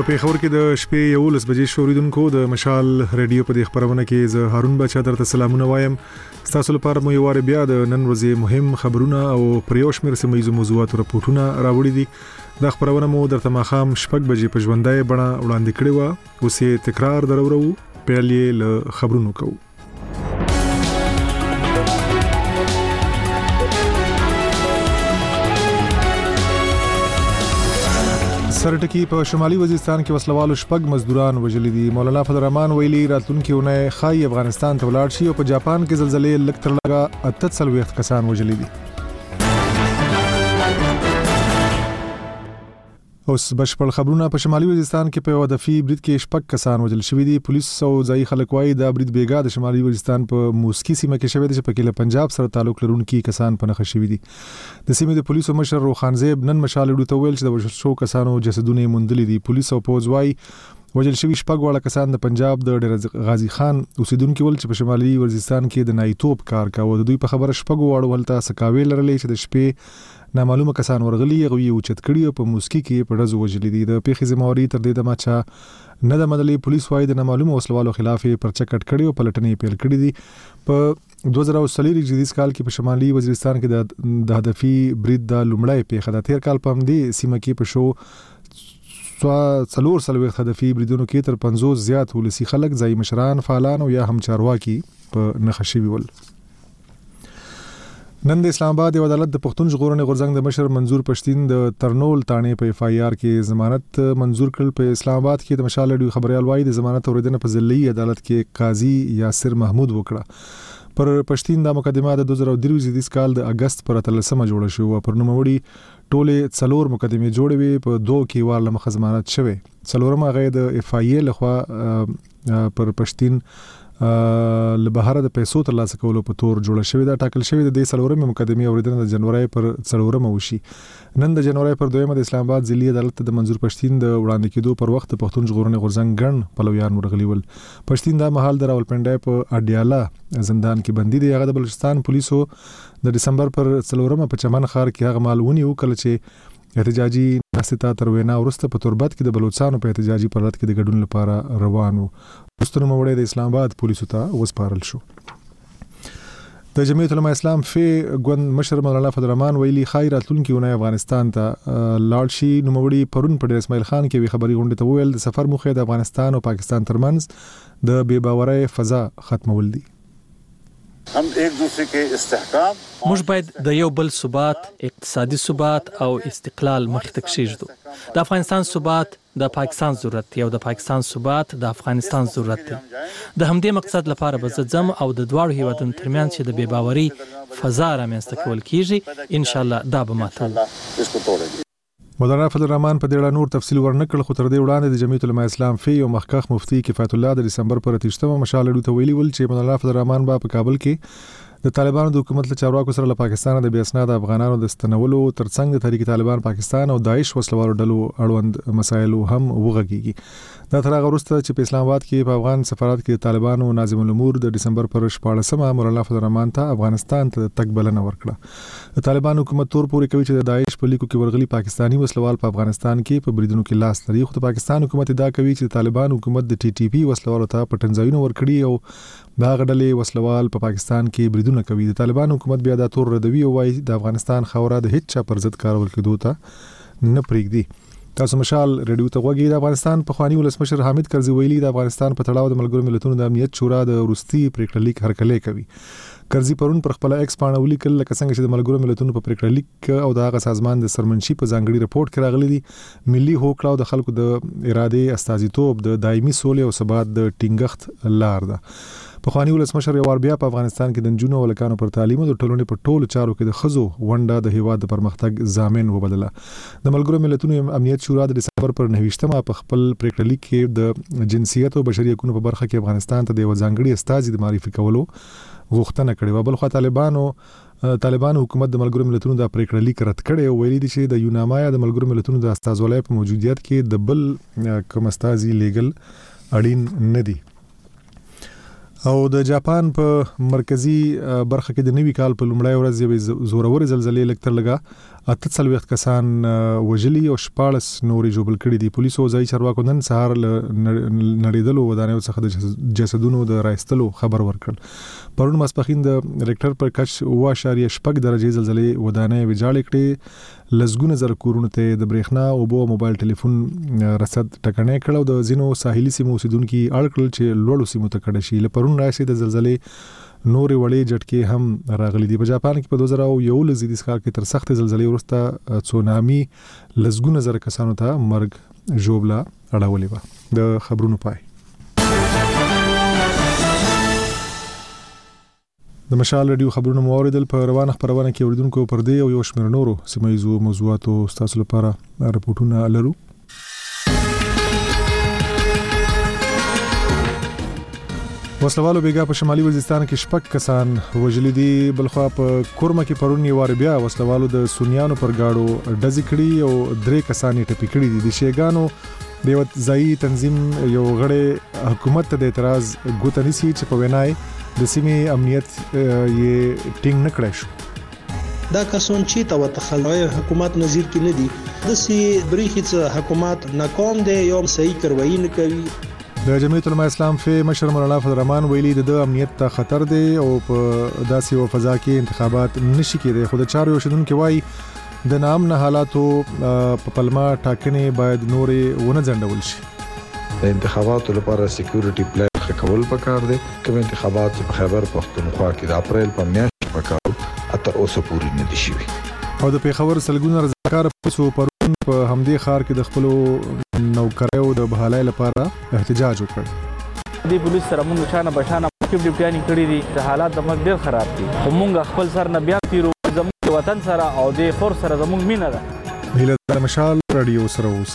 پیښور کې د شپې 11 بجې شوریدونکو د مشال ریډیو په د خبرونه کې زه هارون بچا درته سلامونه وایم. تاسو لپاره مو یو وار بیا د نن ورځې مهم خبرونه او پریوشمیر سیمایي موضوعات راپورټونه راوړي دي. د خبرونه مو درته ماخام شپږ بجې په ژوندۍ بڼه وړاندې کړي و. اوس یې تکرار درورو پیل یې له خبرونو کوو. سرټکی په شمالي وزیرستان کې وسلوالو شپږ مزدوران وژلي دي. مولانا فضل الرحمن ویلي راتلونکي اونۍ خای افغانستان ته ولاړ شي او په جاپان کې زلزلې لږ تر لږه 48 کسان وژلي دي. اوس بشپړ خبرونه. په شمالي وزیرستان کې په ودفي برید کې شپږ کسان وژل شوي دي. پولیس او ځایي خلک وايي دا برید بیګا د شمالي وزیرستان په موسکی سیمه کې شوی دی چې په کې له پنجاب سره تعلق لرونکي کسان په نښه شوي دي. د سیمې د پولیسو مشر روخان زیب نن مشال ډو ویل چې د وژل شوو کسانو جسدونه موندلي دي. پولیس او پوز وايي وژل شوي شپږ واړه کسان د پنجاب د ډیر غازی خان اوسیدونکو ول چې په شمالي وزیرستان کې د نایتوب کار کاوه. د دوی په خبره شپږ واړه ولته سکاوي لرلې چې د شپې نامعلومه کسان ورغلي غوي او چت کړي په موسکی کې په ډزو وژلي دي. د پیښې ذمہواری تر دې د ماچا نه د مدلي پولیس وايي د نامعلومه وسلوالو خلاف پرچه کټ کړي او پلټنې پیل کړي دي. په 2023 جديد کال کې په شمالي وزیرستان کې د هدفي برید د لومړی پیښه د 13 کال په همدې سیمه کې په شو څلور سلويخت هدفي بریدونو کې تر 50 زیات ولسی خلک ځای مشران فعالان او یا هم چارواکي په نخښي ول. نن د اسلام آباد عدالت د پښتون ژغورنې غورځنګ د مشر منظور پښتين د ترنول تانې په اف آی آر کې ضمانت منظور کړل. په اسلام آباد کې د مشال ډیو خبريال وايي د ضمانت اوریدنه په ضلعي عدالت کې قاضي یاسر محمود وکړه. پر پښتين د مقدمه د 2023 کال د اگست پر 13مه جوړه شو او پر نوموړي ټوله څلور مقدمه جوړې وي. په دوه کې وار لمخ ضمانت شوه. څلورمه غي د اف آی ای لخوا پر پښتين له بهر د پیسو تر لاسه کولو په تور جوړه شوې ده. ټاکل شوې د څلورمه مقدمه اوریدنه د جنوري پر څلورمه وشي. نن د جنوري پر دویمه د اسلام آباد ضلعي عدالت د منظور پښتين د وړاندې کېدو پر وخت پښتون ژغورنې غورځنګ ګڼ پلویان ورغلي ول. پښتين د محل د راولپنډای په اډیاله زندان کې بندي دی. هغه د بلوچستان پولیسو د دسمبر پر څلورمه په چمن ښار کې هغه مالونی وکړ چې احتجاجي ناستا تر وینا ورسته په تربت کې د بلوچستان په احتجاجي پرلط کې د ګډون لپاره روانو. پښتون موړې د اسلام آباد پولیسو ته وسپارل شو. د جمعیت العلماء اسلام فی ګوند مشر مولانا فضل الرحمن ویلي خیرات لونکي ونې افغانستان ته لاړ شي. نو موړي پرون په اسماعیل خان کې وی خبري غونډه ته ویل د سفر موخه د افغانستان او پاکستان ترمنځ د بے باورۍ فضا ختمول دي. هم ایک دوسرے کے استحکام موږ باید د یو بل ثبات، اقتصادي ثبات او استقلال مخ ته کشیږو. د افغانستان ثبات د پاکستان ضرورت دی او د پاکستان ثبات د افغانستان ضرورت دی. د همدې مقصد لپاره به زم او د دوه هیوادونو ترمنځ چې د بے باورۍ فضا رامنځته کول کیږي ان شاء الله دا به ماته. مولانا فضل الرحمن په ډېر نور تفصیل ورنکړ خو تر دې وړاندې د جمعیت العلماء اسلام فی او مخکخ مفتی کفایت الله د دسمبر پر 13مه مشال ډو ته ویلي ول چې مولانا فضل الرحمن په کابل کې د طالبانو د حکومت له چارواکو سره له پاکستان د بې اسناد افغانانو د ستنولو ترڅنګ د تحریک طالبان پاکستان او داعش وسلوالو ډلو اړوند مسایل هم وغږیږي. دا تر هغه وروسته چې په اسلام آباد کې په افغان سفارت کې طالبانو ناظم الامور د دسمبر پر 14مه مولانا فضل الرحمن ته افغانستان ته تګ بلنه ورکړه. طالبان حکومت تور پورې کوي چې د داعش په لیکو کې ورغلي پاکستانی وسلوال په افغانستان کې په بریدونو کې لاس لري. خو د پاکستان حکومت دا کوي چې طالبان حکومت د ټي ټي پی وسلوالو ته پټنځایونه ورکړي او دا غډلې وسلوال په پاکستان کې بریدونه کوي. د طالبان حکومت بیا دا تور ردوي او وايي د افغانستان خوره د هیڅ چا پر ضد کارول کېدو ته نه پریږدي. تاسو مشال ریډیو ته وګورئ. د افغانستان په خواني ولسمشر حامد کرزي ویلي د افغانستان په تړاو د ملګرو ملتونو د امنیت شورا د روسي پریکړه لیک هرکلی کوي. کرزي پرون پر خپل ایکس باندې ولیکل لکه څنګه چې د ملګرو ملتونو په پریکړه لیک او د هغه سازمان د سرمنشي په ځانګړي رپورت کې راغلي دي ملي هوکړه او د خلکو د اراده استازیتوب د دایمي سولې او ثبات د ټینګښت لار ده. په خواني ولسمشر یو ور بیا په افغانستان کې د نجونو او لکانو پر تعلیم او د ټولنې په ټولو چارو کې د خزو ونډه د هیواد د پرمختګ ضامن وبدله. د ملګرو ملتونو امنیت شورا د دسمبر پر 29مه په خپل پریکړه لیک کې د جنسیت او بشري حقوقو په برخه کې افغانستان ته د ځانګړي استازي د معرفي کولو غوښتنه کړې و. بل خو طالبانو حکومت د ملګرو ملتونو د پریکړه لیک رد کړي او ویلي دي چې د یوناما د ملګرو ملتونو د استازولۍ په موجودیت کې د بل کوم استازي لیګل اړین نه دي. او د جاپان په مرکزی برخه کې د نوي کال په لومړۍ ورځ یوې زورور زلزلې لکتر لګا 48 کسان وجلی او 14 نورې جوړ کړي دي. پولیسو ځای چارواکو نن سهار نړیدلو ودانیو څخه د جسدونو د راایستلو خبر ورکړ. پرون ماسپخین د ریکټر پر کچ 7.8 درجه زلزلې ودانۍ ویجاړې کړې. لزګونه زر کورونه ته د برېښنا او بو موبایل ټلیفون رصد ټکنۍ کړو. د ځینو ساحلي سیمو اوسیدونکو اړکل چې لوړو سیمو ته کډه شي. لپرون راشي د زلزلې نورې وړې جټکې هم راغلي دي. په جاپان کې په 2011 زیدیس کال کې تر سخت زلزلې وروسته تسونامي لزګونه زر کسانو ته مرګ ژوبله اړولې و. د خبرونو پای. د مشال رادیو خبرونه موریدل په روانه خبرونه کې اوریدونکو پر دې او یو شمېر نورو سیمایي موضوعاتو تاسو لپاره راپورټونه لرو. وسلوالو بیګا په شمالي وزیرستان کې شپږ کسان وژلي دي. بلخوا په کورمه کې پرون یوار بیا وسلوالو د سونیانو پر گاډو ډزې کړي او 3 کسان یې ټپي کړي دي. د شیګانو د یو ځایي تنظیم یو غړی حکومت ته د اعتراض ګوته نیسي چې په وینای د سیمې امنیت یې ټینګ نه کړی شو. دا کسان چې تا وتخلوي حکومت نظیر کې نه دي د سی بریخي حکومت ناکام دی یو صحیح کاروایی نه کوي. د جمعیت علماء اسلام فی مشر مولانا فضل الرحمن ویلي د امنیت ته خطر دی او په داسې یو فضا کې انتخابات نشي کېدای. خو د چارو شیدونکو وایي د ناامنه حالاتو په پلمه ټاکنې باید نورې ونه ځنډول شي. د انتخاباتو لپاره سکیورټي پلان خکول پکار دي. کوم انتخابات په خیبر پختونخوا کې د اپریل په میاشت پکار تر اوسه پوری نه دي شوي. او د پیښور سلګونه رضاکار پولیسو پرون په همدې ښار کې د خپلو نوکریو د بحالۍ لپاره احتجاج وکړ. د پولیس سره موږ شانه بشانه کې ډیوټیانی کړی دي. د حالات د مرګ ډیر خراب دي. موږ خپل سر نه بیا تیرو زموږ وطن سره او د فور سره زموږ مینه ده. هیله د مشال رادیو سره اوس.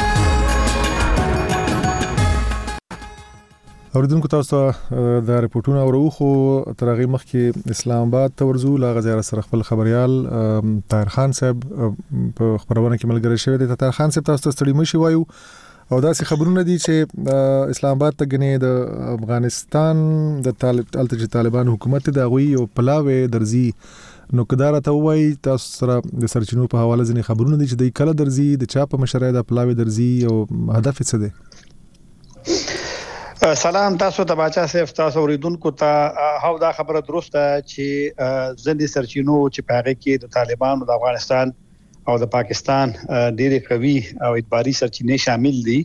اوریدونکو تاسو د رپورټونو اورو خو تر هغه مخکې اسلام آباد ته ورزو لا غزا سره خپل خبريال طاهر خان صاحب په خبرونه کې ملګری شوی دی. طاهر خان صاحب تاسو ستړي مشي وایو او داسې خبرونه دي چې اسلام آباد ته غني د افغانستان د طالبان حکومت د غوي او پلاوي درزي نو کدار ته وایي تاسو سره د سرچینو په حواله ځنې خبرونه دي چې د کله درزي د چا په مشرۍ د پلاوي درزي او هدف څه دی. سلام تاسو ته باچا صاحب تاسو اوریدونکو ته هاو دا خبره درسته چې زندي سرچینو چې پاره کې د طالبانو د افغانستان او د پاکستان ډېرې قوي او اعتباري سرچینې شامل دي.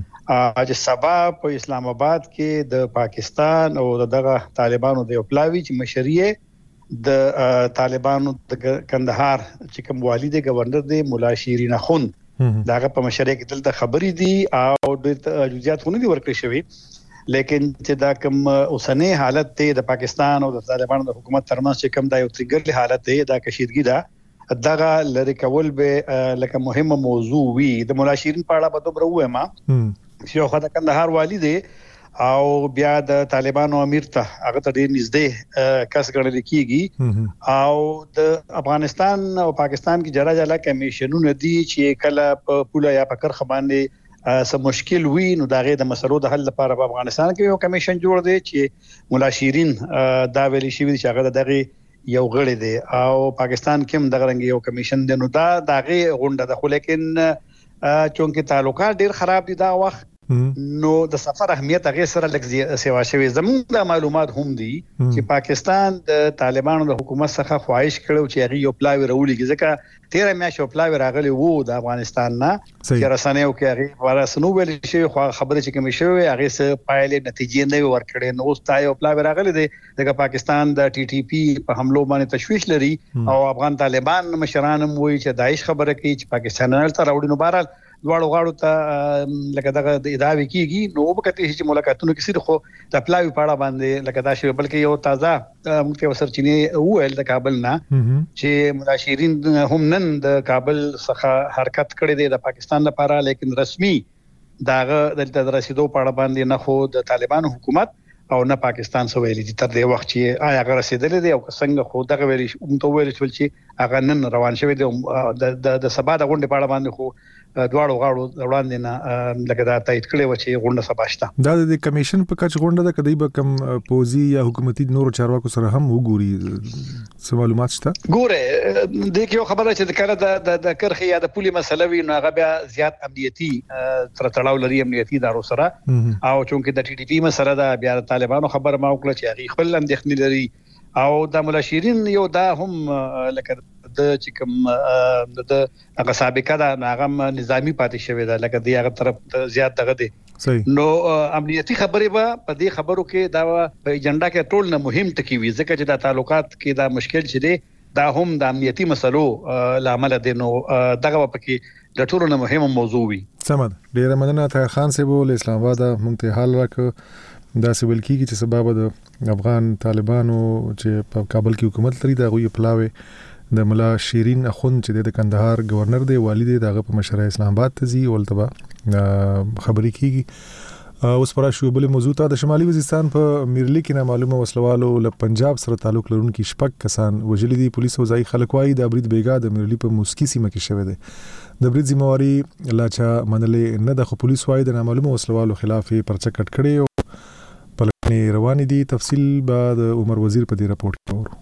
چې سبا په اسلام آباد کې د پاکستان او دغه طالبانو د پلاوي چې مشرۍ د طالبانو د کندهار چې کوم والي د گورنر دی مولا شیرین اخوند داغه په مشرۍ کې دلته خبرې دي او د جزئیات خو نه دي ورکړي شوی. لیکن چې دا کوم اوسنۍ حالت ته د پاکستان او د طالبانو د حکومت ترمنځ چې کوم دا یو تریګر حالت دی دا کشیدګي ده دغه لری کول به لکه مهمه موضوع وي. د مولا شیرین په اړه به دوبره وایم چې یو خدای کندهار والی دی او بیا د طالبانو امیر ته هغه ته ډیر نږدې کس ګڼل کیږي او د افغانستان او پاکستان کې جلا جلا کمیشنونه دي چې کله په پوله یا په کرخ باندې سم مشکل وي نو داغه د مسلو د حل لپاره په افغانستان کې یو کمیشن جوړ دی چې مولا شیرین دا ویلي شوی چې هغه دغه یو غړی دی او پاکستان کې هم دغه رنګ یو کمیشن دی نو دا دغه غونډه ده. خو لیکن چونکه تعلقات ډیر خراب دي دا وخت نو د سفر اهمیت هغه سره لږ سیوا شوی. زموږ د معلومات هم دي چې پاکستان د طالبانو د حکومت څخه خواهش کړو چې هغه یو پلاوی راولي ځکه 13 میاشتې پلاوی راغلی وو د افغانستان نه چې رسنیو کې هغه ورسنو ویل شي خو خبره چې کوم شوی هغه څه پایلې نتیجې نه ورکړي نو اوس تا یو پلاوی راغلی دی د پاکستان د ټي ټي پی په حملو باندې تشويش لري او افغان طالبان مشران هم وایي چې داعش خبره کوي چې پاکستان نه تر وړي نو بهرحال دواړو غاړو ته لکه دغه د ادعاوي کیږي نو وبکته چې ملاقاتونو کې صرف خو د پلاوی پاړه باندې لکه دا شی بلکې یو تازه موږ ته سرچینه وویل د کابل نه چې مولا شیرین هم نن د کابل څخه حرکت کړی دی د پاکستان لپاره لیکن رسمي داغه د رسیدو پاړه باندې نه خو د طالبانو حکومت او نه پاکستان سو ویلي تر دې وخت چې آیا هغه رسیدلې دی او څنګه خو دغه ویلي چې هغه نن روان شوی دی د سبا د غونډې پاړه باندې خو دواړو غاړو وړاندې نه لکه دا تایید کړي و چې غونډه سبا شته. دا د کمیشن په کچ غونډه ده کدی به کم پوزي یا حکومتي نور چارواکو سره هم وګوري څه معلومات شته؟ ګوره د یو خبره چې د کړه د کرخي یا د پولي مسله وی نو هغه بیا زیات امنیتي تر تړاو لري امنیتي ادارو سره او چونکې د ټي ټي پی مسله دا بیا طالبانو خبر ما وکړه چې هغه خپل اندېښنې لري او د مولا شیرین یو دا هم لکه د چې کوم د هغه سابقه دا هغه نظامی پاتې شوی دا لکه دی هغه طرف زیات دغه دی نو امنیتي خبرې به په دې خبرو کې دا په ایجنډا کې ټول نه مهم ټکی وي ځکه چې د تعلقات کې دا مشکل چې دی دا هم د امنیتي مسلو لامل دی نو دغه پکې د ټولو نه مهمه موضوع وي. سمد ډیره مننه طاهر خان صاحب له اسلام آباد مونږ ته حال راکړ دا سویل کیږي چې سبب د افغان طالبانو چې په کابل کې حکومت لري دا غوي پلاوي د مولا شیرین اخوند چې د کندهار گورنر دی والد دغه په مشره اسلام آباد ته زی ولتبا خبري کیږي اوس پر شوبل موضوع ته د شمالي وزیرستان په میرلی کې نه معلومه وسلوالو له پنجاب سره تعلق لرونکي شپږ کسان وجلي دي. پولیس او ځای خلک وايي د برید بیګا د میرلی په موسکی سیمه کې شوه دي د برید ذمہواری لا چا منلې نه د پولیس وايي د معلومه وسلوالو خلاف پرچه کټ کړي او پلنې روانې دي. تفصیل بعد عمر وزیر په دې راپورټ کې ورو.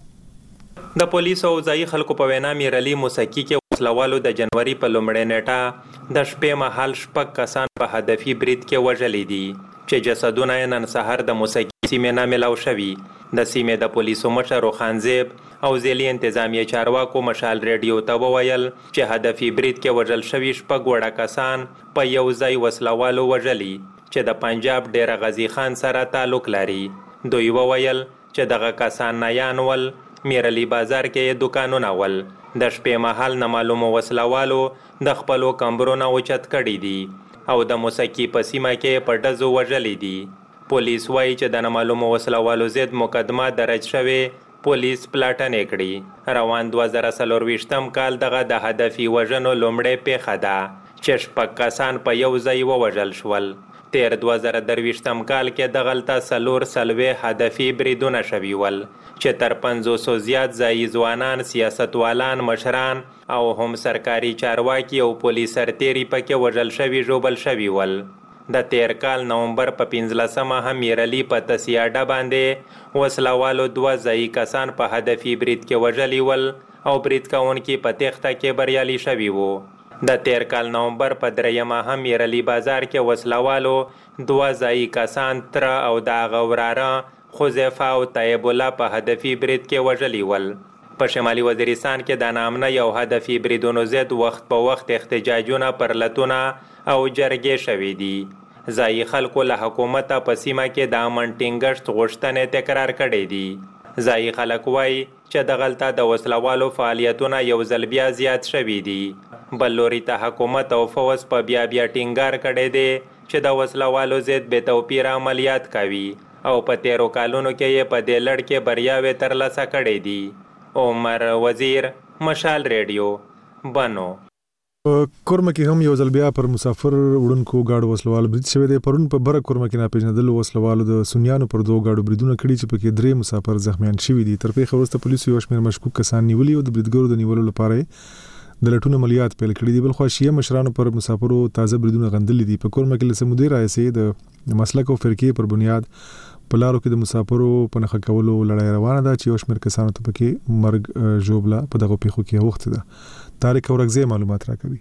د پولیس او ځای خلکو په وینا میرلی موسکی کې وسلوالو د جنوري په لومړۍ نیټه د شپې مهال شپږ کسان په هدفي برید کې وژلي دي چې جسدونه یې نن سهار د موسکی سیمې نه ملاو شوي. د سیمې د پولیسو مشر خانزیب او ځلي انتظامیه چارواکو مشال ریډیو ته وویل چې هدفي برید کې وژل شوي شپږ وړه کسان په یو ځای وسلوالو وژلي چې د پنجاب ډیر غزي خان سره تعلق لري. دوی وویل چې دغه کسان نیان ول میرلی بازار کې دکانونه ول د شپې مهال نامعلومو وسلوالو د خپلو کمبرونه اوچت کړي دي او د موسکی په سیمه کې په ډزو وژلي دي. پولیس وایي چې د نامعلومو وسلوالو ضد مقدمه درج شوې پولیس پلاټنې کړي. روان 2024 کال دغه د هدفي وژنو لومړی پیښه ده چې شپږ کسان په یو ځای ووژل شول. تیر 2023 کال کې دغلته 4 هدفي بریدونه شوي ول چې تر 500 زیات ځایي ځوانان سیاستوالان مشران او هم سرکاري چارواکي او پولیس سرتیري پکې وژل شوي ژوبل شوي ول. د تیر کال نومبر په 15 هم میرلی په تسیاډه باندې وسلوالو 2 ځایي کسان په هدفي برید کې وژلي ول او برید کوونکي په تخته کې بریالي شوي وو. د تیر کال نومبر په 3 هم میرلی بازار کې وسلوالو 2 ځایي کسان تر او د غوراره خوزیفه او طیب الله په هدفي برید کې وژلي ول. په شمالي وزیرستان کې د نامنه یو هدفي بریدونو ضد وخت په وخت احتجاجونه پرلتونه او جرګې شوي دي. ځایي خلکو له حکومته په سیمه کې د امن ټینګښت غوښتنې تکرار کړي دي. ځایي خلک وایي چې دغلته د وسلوالو فعالیتونه یو ځل بیا زیات شوي دي. بل لوري ته حکومت او فوز په بیا ټینګار کړی دی چې د وسلوالو ضد بې توپیر عملیات کوي او په تیرو کالونو کې یې په دې لړ کې بریاوې ترلاسه کړې دي. عمر وزیر مشال ریډیو بنو. کورمه کې هم یو ځل بیا پر مسافر وړونکو گاډو وسلوال برید شوی دی. پرون په بره کورمه کې ناپېژندل وسلوالو د سنیانو پر 2 گاډو بریدونه کړي چې پکې 3 مسافر زخمیان شوي دي. تر پیښې وروسته پولیسو یو شمېر مشکوک کسان نیولي او د بریدګرو د نیولو لپاره د لټون عملیات پیل کړي دي. بل خو شیعه مشرانو پر مسافرو تازه بریدونه غندلي دي. په کورمه کې لسمودي راځي د مسلک او فرقې پر بنیاد په لارو کې د مسافرو په نخښه کولو لړۍ روانه ده چې یو شمېر کسانو ته پکې مرګ ژوبله په دغه پیښو کې اوښتې ده. طارق اورګزی معلومات راکوي.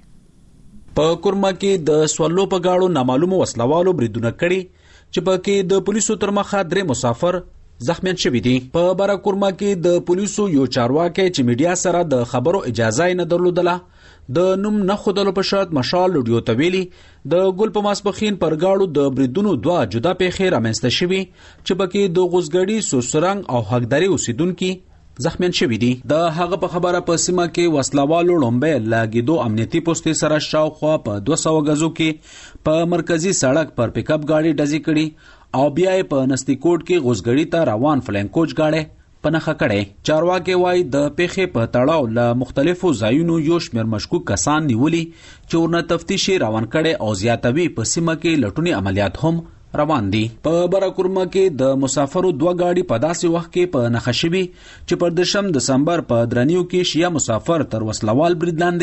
په کورمه کې د سوالو په گاړو نامعلومو وسلوالو بریدونه کړي چې پکې د پولیسو تر مخه 3 مسافر زخمیان شوي دي. په بره کورمه کې د پولیسو یو چارواکي چې میډیا سره د خبرو اجازه نه درلودله د نوم نه خودلو په شرط مشال لوډیو ته ویلي د ګل په ماسپخین پر گاړو د بریدونو 2 جدا پیښې رامنځته شوي چې پکې د غوزګړي سوسرنګ او حقداري اوسیدونکو زخمیان شوي دي. د هغه په خبره په سیمه کې وسلوالو لومبه لاګیدو امنیتي پوسټ سره شاوخوا په 200 غزو کې په مرکزی سړک پر پک اپ گاډي ډزې کړي او بیا په نستی کوټ کې غوزګړي ته روان فلنکوچ گاډي پنهخه کړي. چارواکي وایي د پیښې په تړاو له مختلفو ځایونو یو شمېر مشکوک کسان نیولي چې ورنه تفتیش روان کړي او زیاتوي په سیمه کې لټونی عملیات هم روان دي. په بره کورمه کې د مسافرو 2 گاډي په داسې وخت کې په نخښوي چې پر 10 دسمبر په درنیو کې شیعه مسافر تر وسلوال برید لاندې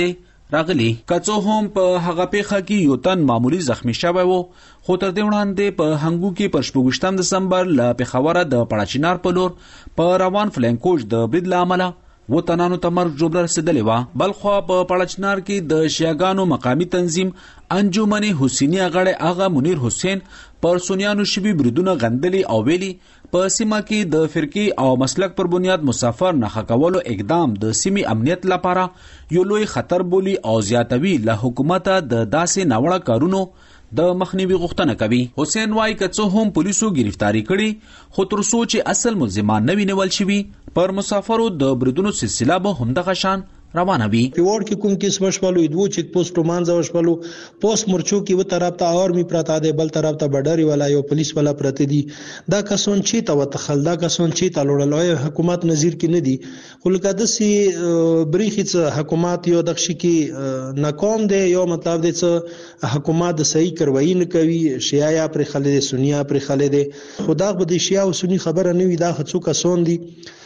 راغلي. کڅو هم په هغه پیخه کې یو تن معمولی زخمی شوی وو، خو تر دې وړاندې په هنګو کې پر 28 دسمبر له پېښوره د پړاچینار په لور په روان فلینکوچ د برید له امله و تنانو ته مرګ جوړه رسیدلې وه. بلخوا په پړاچینار کې د شیعاګانو مقامی تنظیم انجمن حسینی غړی آغا منیر حسین پر سنیانو شبي بریدونه غندلي او ویلي په سیمه کې د فرقې او مسلک پر بنیاد مسافر نه کولو اقدام د سیمې امنیت لپاره یو لوی خطر بولی او زیاتوي له حکومت د داسې ناوړه کارونو د مخنیوي غوښتنه کوي. حسین وايي که څه هم پولیسو گرفتاری کړي، خو تر څو چې اصل ملزمان نه وي نیول شوي، پر مسافرو د بریدونو سلسله به همدغه شان روانه وي. پیوړ کې کوم کیس وشپلو دوه چیک پوسټ مانځ وشپلو پوسټ مرچو کې و طرف ته آرمي پراته ده، بل طرف ته بډاري والا یو پولیس والا پراته دي. دا کسون چې تا وتخل، دا کسون چې تا لوړلوي حکومت نظیر کې نه دي، خو لکه د سي بریخیت حکومت یو دغشي کې ناکام دي، یو مطلب دي چې حکومت د صحیح کاروایی نه کوي، شیعه پر خلید سنیا پر خلید، خدا به د شیعه او سنی خبره نه وي. دا څو کسون دي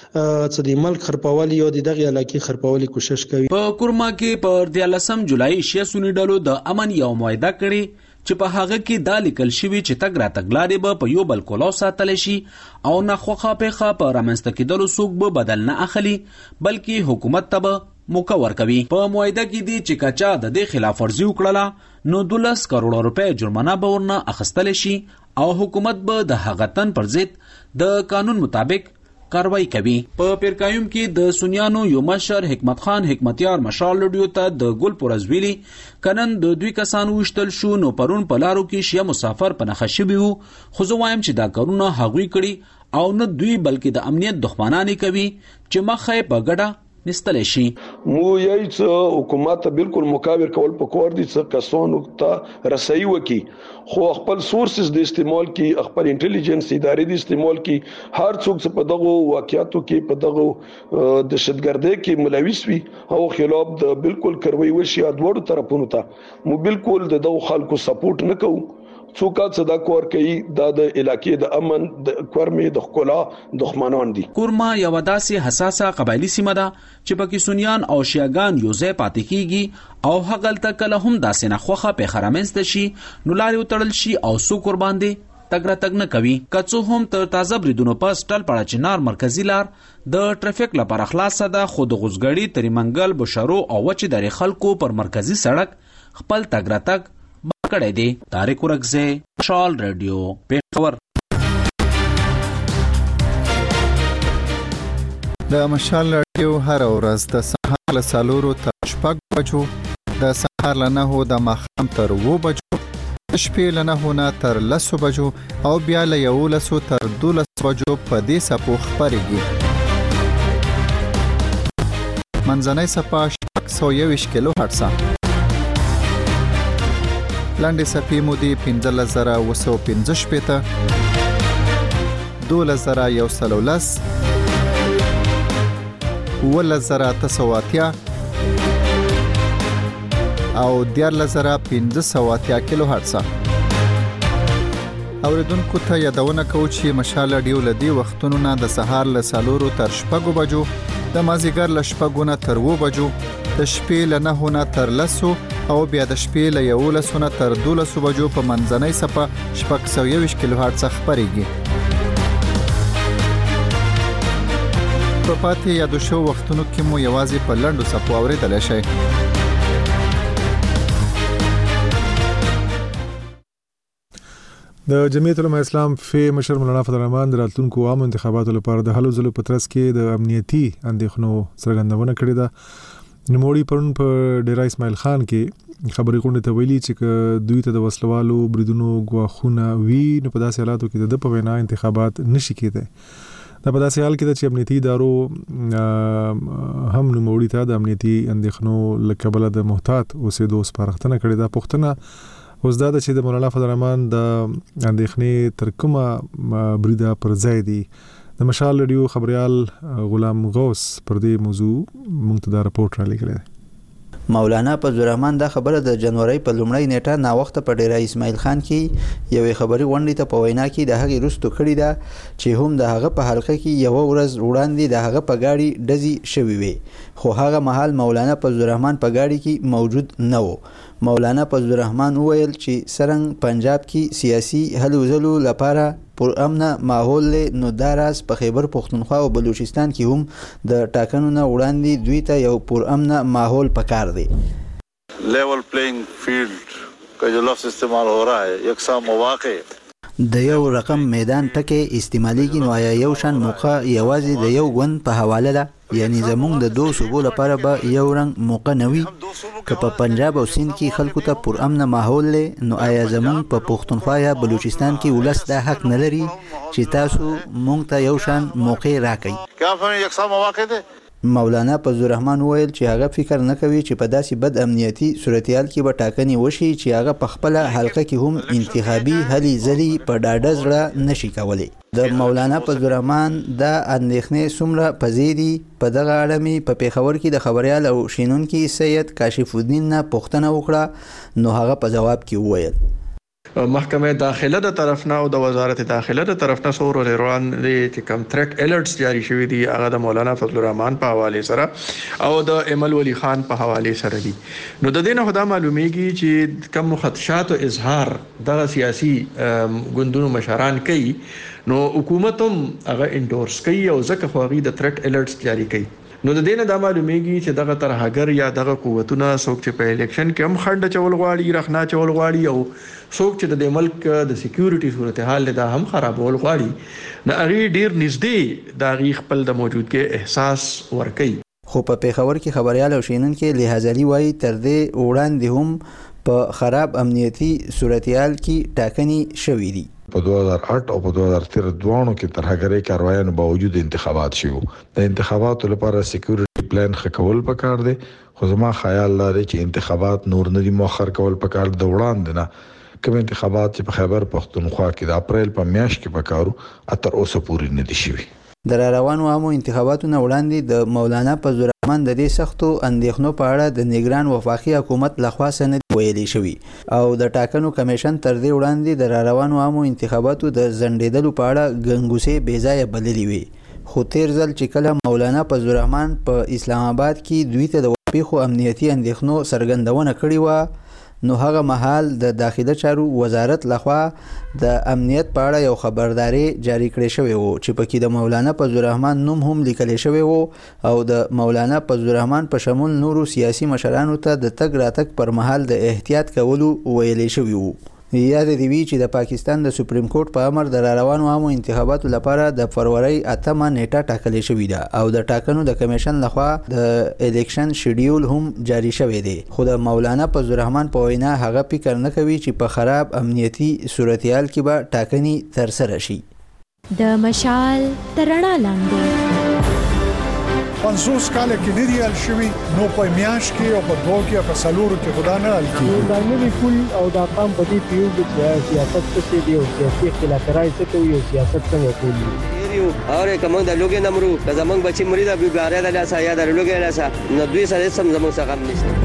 چې د ملک خرپولي او د دغه علاقې خرپولي کوشش کوي. په کورما کې پر 13 جولای شیعه سنی ډلو د امن یو معاهده کړي چې په هغه کې دا لیکل شوی چې تګ را تګلارې به په یو بل کولو ساتل شي او نه خوخه پیخه په رامنځته کېدلو څوک به بدل نه اخلي، بلکې حکومت ته به موقع ورکوي. په معاهده کې دي چې کچا د دې خلاف ورزي وکړه نو 12 کروڑ روپے جرمانه به ورنه اخیستل شي او حکومت به د هغه تن پر ضد د قانون مطابق کاروایی کوي. په پیرکایم کې د سنیانو یو مشر حکمت خان حکمتیار مشال لډیو ته د ګل پرزویلی کنن د دوی کسانو وشتل شو، نو پرون په لارو کې شیعه مسافر په نخښه شوي وو، خو زه وایم چې دا کارونه هغوی کړي او نه دوی بلکې د امنیت دښمنانې کوي چې مخه په ګډه نستل شي. مو یی چې حکومت بالکل مقابل کول پکور دي چې کسانو ته رسایي وکي، خو خپل سورسز د استعمال کی، خپل انټيليجنس ادارې د استعمال کی، هر څوک چې په دغه واقعیتو کې په دغه دهشتګردۍ کې ملوث وي او خلاف د بالکل کاروایی وشي دوړو طرفونو ته مو بالکل د دغه خلکو سپورټ نه کوو. څوک چې دا کور کوي دا د علاقې د امن د کورمې د خلا دښمنان دي. کورما یو داسې حساسه قبایلی سیمه ده چې پکې سنیان او شیعاګان یو ځای پاتې کیږي او هغلته کله هم داسې نه خوخه په خرامنځ شي نو لاري وتړل شي او سو قربان دي تګ را تګ نه کوي. کڅو هم تر تازه بریدونو پس ټل پړاچینار مرکزی لار د ټریفیک لپاره خلاصه ده، خو د غوزګړی تریمنګل بشرو او وچ درې خلکو پر مرکزی سړک خپل تګ را تګ کړی دی. طارق ورکزه، شال رادیو، پیښور. د مشال رادیو هر ورځ د سهار له 4 تر 6 بجو، د سهار له 9 د ماښام تر 2 بجو، د شپې له 9 نه تر 10 بجو او بیا له 11 تر 12 بجو په دې سپو خبرېږي. منځنۍ سپا 121 کیلو هرتز، لاندې سپې مودې 15115 12110 11980 او 14580 کیلو هرتز. اوریدونکو ته یادونه کوو چې مشال رادیو لدی وختونو نه د سهار له 4 تر 6 بجو، د مازیګر له 6 نه تر 2 بجو، د شپې له 9 نه تر 10 او بیا د شپې له 11 نه تر 12 بجو په منځنۍ سپه 121 کیلو هرتز خبرېږي. په پاتې یادو شو وختونو کې مو یوازې په لنډو سپو اورېدلی شئ. د جمعیت العلماء اسلام فی مشر مولانا فضل الرحمن د راتلونکو عام انتخاباتو لپاره د هلو ځلو په ترڅ کې د امنیتي اندېښنو څرګندونه کړې ده. نوموړي پرون په ډیرا اسماعیل خان کې خبرې غونډې ته ویلي چې دوی ته د وسلوالو بریدونو غواخونه وي نو په داسې حالاتو کې د په وینا انتخابات نشي کېدای. دا په داسې حال کې چې امنیتي ادارو هم نوموړي ته د امنیتي اندېښنو له کبله د محتاط اوسېدو سپارښتنه کړې ده. پوښتنه اوس دا چې د مولانا فضل الرحمن د اندېښنې تر کومه بریده پر ځای دي. د مشال رادیو خبريال غلام غوث پر دې موضوع موږ ته دا راپورټ را لګلې. مولانا فضل الرحمن دا خبره د جنوري په لومړۍ نیټه نا وخت په ډیره اسماعیل خان کې یوې خبري غونډې ته په وینا کې د هغې رستو کړی دا چې هم د هغه په حلقه کې یو ورځ وړاندې د هغه په گاډي ډزي شوی وي خو هغه مهال مولانا فضل الرحمن په گاډي کې موجود نه و مولانا فضل الرحمن وویل چې سرنګ پنجاب کې سیاسي هلو ځلو لپاره پر امنه ماحول نو داراز په خیبر پختونخوا او بلوچستان کې هم د ټاکنو نه وړاندې دوی ته یو پر امنه ماحول پکار دی لیول پلینگ فیلڈ کا جو لفظ استعمال ہو رہا ہے یکساں مواقع د یو رقم میدان ټکي استعماليږي نو آیا یو شان موقع یوازې د یو غون په حواله ده یعنی زمونږ د دوه صوبو لپاره به یو رنګ موقع نوي که په پنجاب او سند کې خلکو ته پر امن ماحول لې نو آیا زمونږ په پښتونخوا یا بلوچستان کې ولس دا حق نه لري چې تاسو مونږ ته یو شان موقع راکړئ کیا فهم یکساں مواقع ده مولانا فضل الرحمن ویل چې هغه فکر نه کوي چې په داسې بد امنیتي صورتحال کې به ټاکنې وشي چې هغه په خپل حلقه کې هم انتخابي هلي ځلي په ډاډه زړه نشي کولی د مولانا فضل الرحمن دا اندېښنې څومره پزې دي په دغه اړه مې په پیښور کې د خبریال او شینونکي سید کاشف الدین نه پوښتنه وکړه نو هغه په جواب کې وویل محکمه داخله د طرف نه او د وزارت داخله د طرف نه سور روان دي چې کم تھریټ الرټس جاری شوی دي هغه د مولانا فضل الرحمن په حواله سره او د امل ولی خان په حواله سره دي نو د دې نه خدا معلومیږي چې کم خدشات او اظهار د سیاسي ګوندونو مشران کوي نو حکومت هم هغه انډورس کوي او ځکه خو هغه د تھریټ الرټس جاری کوي نو د دې نه دا معلومیږي چې دغه ترهګر یا دغه قوتونه څوک چې په الیکشن کې هم خنډ چول غواړي رخنا چول غواړي او څوک چې د ملک د سکیورټي صورتحال له هم خرابول غواړي نه هغه ډیر نږدې د هغه خپل د موجودګي احساس ورکي خو په پیښور کې خبريال او شینونکي لحاظري وایي تر دې وړاندې هم په خراب امنیتي صورتحال کې ټاکنې شوې دي په 2008 او په 2013 دوانو کې ترهګرۍ کاروایانو باوجود انتخابات شوه د انتخاباتو لپاره سکیورټي پلان خکول پکار دي خو زما خیال لري چې انتخابات نور نه دي مؤخر کول پکار د وړاندې نه کوم انتخابات چې په خیبر پختونخوا کې د اپریل په میاشت کې پکارو اتر اوسه پورې نه دي شوي د روانو عامو انتخاباتو نه وړاندې د مولانا فضل الرحمن د دې سختو اندېښنو په اړه د نگران وفاقي حکومت لخوا سند ویلي شوی او د ټاکنو کمیشن تر دې وړاندې د روانو عامو انتخاباتو د ځنډېدلو په اړه ګنګوسې بېځایه بللې وي خو تیر ځل چې کله مولانا فضل الرحمن په اسلام آباد کې دوی ته د پیښو امنیتي اندېښنو څرګندونه کړې وه نو هغه مهال د داخله چارو وزارت لخوا د امنیت په اړه یو خبرداري جاری کړې شوې وو چې پکې د مولانا فضل الرحمن نوم هم لیکل شوی وو او د مولانا فضل الرحمن په شمول نورو سیاسي مشرانو ته د تګ راتګ پر مهال د احتیاط کولو ویلې شوی وو یاد دی وی چې د پاکستان د سپریم کورټ په امر د روانو عامو انتخاباتو لپاره د فروری 8 نیټه ټاکلې شوې ده او د ټاکنو د کمیشن لخوا د الیکشن شیډیول هم جاری شوی دی خو د مولانا فضل الرحمن په وینا هغه فکر نه کوي چې په خراب امنیتي صورتحال کې به ټاکنې تر سره شي د مشال ترڼا لاندې 50 کال کې نه دی حل شوی نو په میاش کې او په دوه کې په سلورو کې خدا نه حل کیږي دا نه کول او دا قام په دې پیو د سیاست څخه دی او سیاسي اختلافات څخه کوي او سیاست څنګه کوي اور کوم د لوګي نمرو د زمنګ بچی مرید ابي باره د لاسه یا د لوګي لاسه نو دوی سره سم زمنګ څخه نشته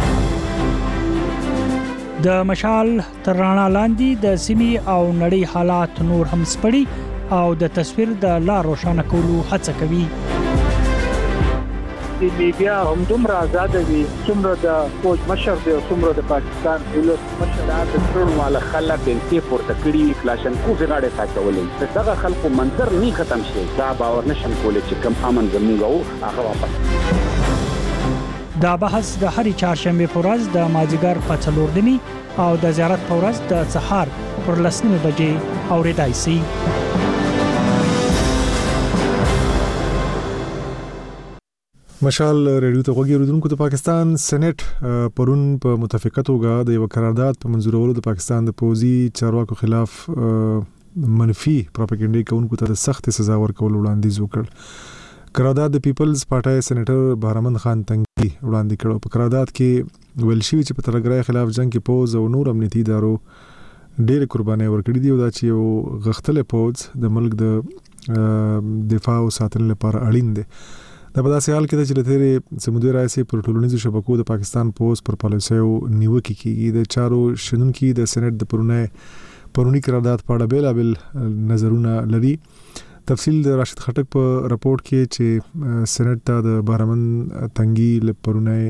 د مشال ترڼا لاندې د سیمي او نړۍ حالات نور هم سپړي او د تصویر د لا روښانه کولو هڅه کوي د میډیا هم دومره آزاد دي څومره د فوج مشر دی او څومره د پاکستان ولس مشر د ټول مال خلک د پورته کړي کلاشن کو غاړه ساتولې دغه خلکو منظر نه ختم شي دا باور نشم کولای چې کم امن زموږ هغه واپس دا بحث د هرې چهارشنبه په ورځ د مازیګر په 4 دني او د زیارت په ورځ د سهار پر 10 بجې اوریدای شي مشال ریډیو ته غوږی اوریدونکو د پاکستان سېنات پرون په متفقه توګه د یو قرارداد په منزورولو د پاکستان د پوزي چارواکو خلاف منفي پروپاګاندا کوونکو ته سخت سزا ورکول وړاندیز وکړ قرارداد د پیپلز پارټي سېنیټر بهرمند خان تنګي وړاندې کړ په قرارداد کې ویل شوی چې په ترګرای خلاف جنگ کې پوز او نور امنیتي ادارو ډېر قرباني ورکړي دي او دا چې یو غختله پوز د ملک د دفاع او ساتنې لپاره اړین دي د دا په داسې حال کې چې د تیرې سمودي راځي پر ټولنیزو شبکو د پاکستان پوز پر پالیسیو نیوکه کیږي د چارو شنونکي د سېنات د پرونی قرارداد په اړه بیلابل نظرونه لري. تفصیل د راشد خټک په راپورټ کې چې سېنات ته د بهرمن تنګي لپرونه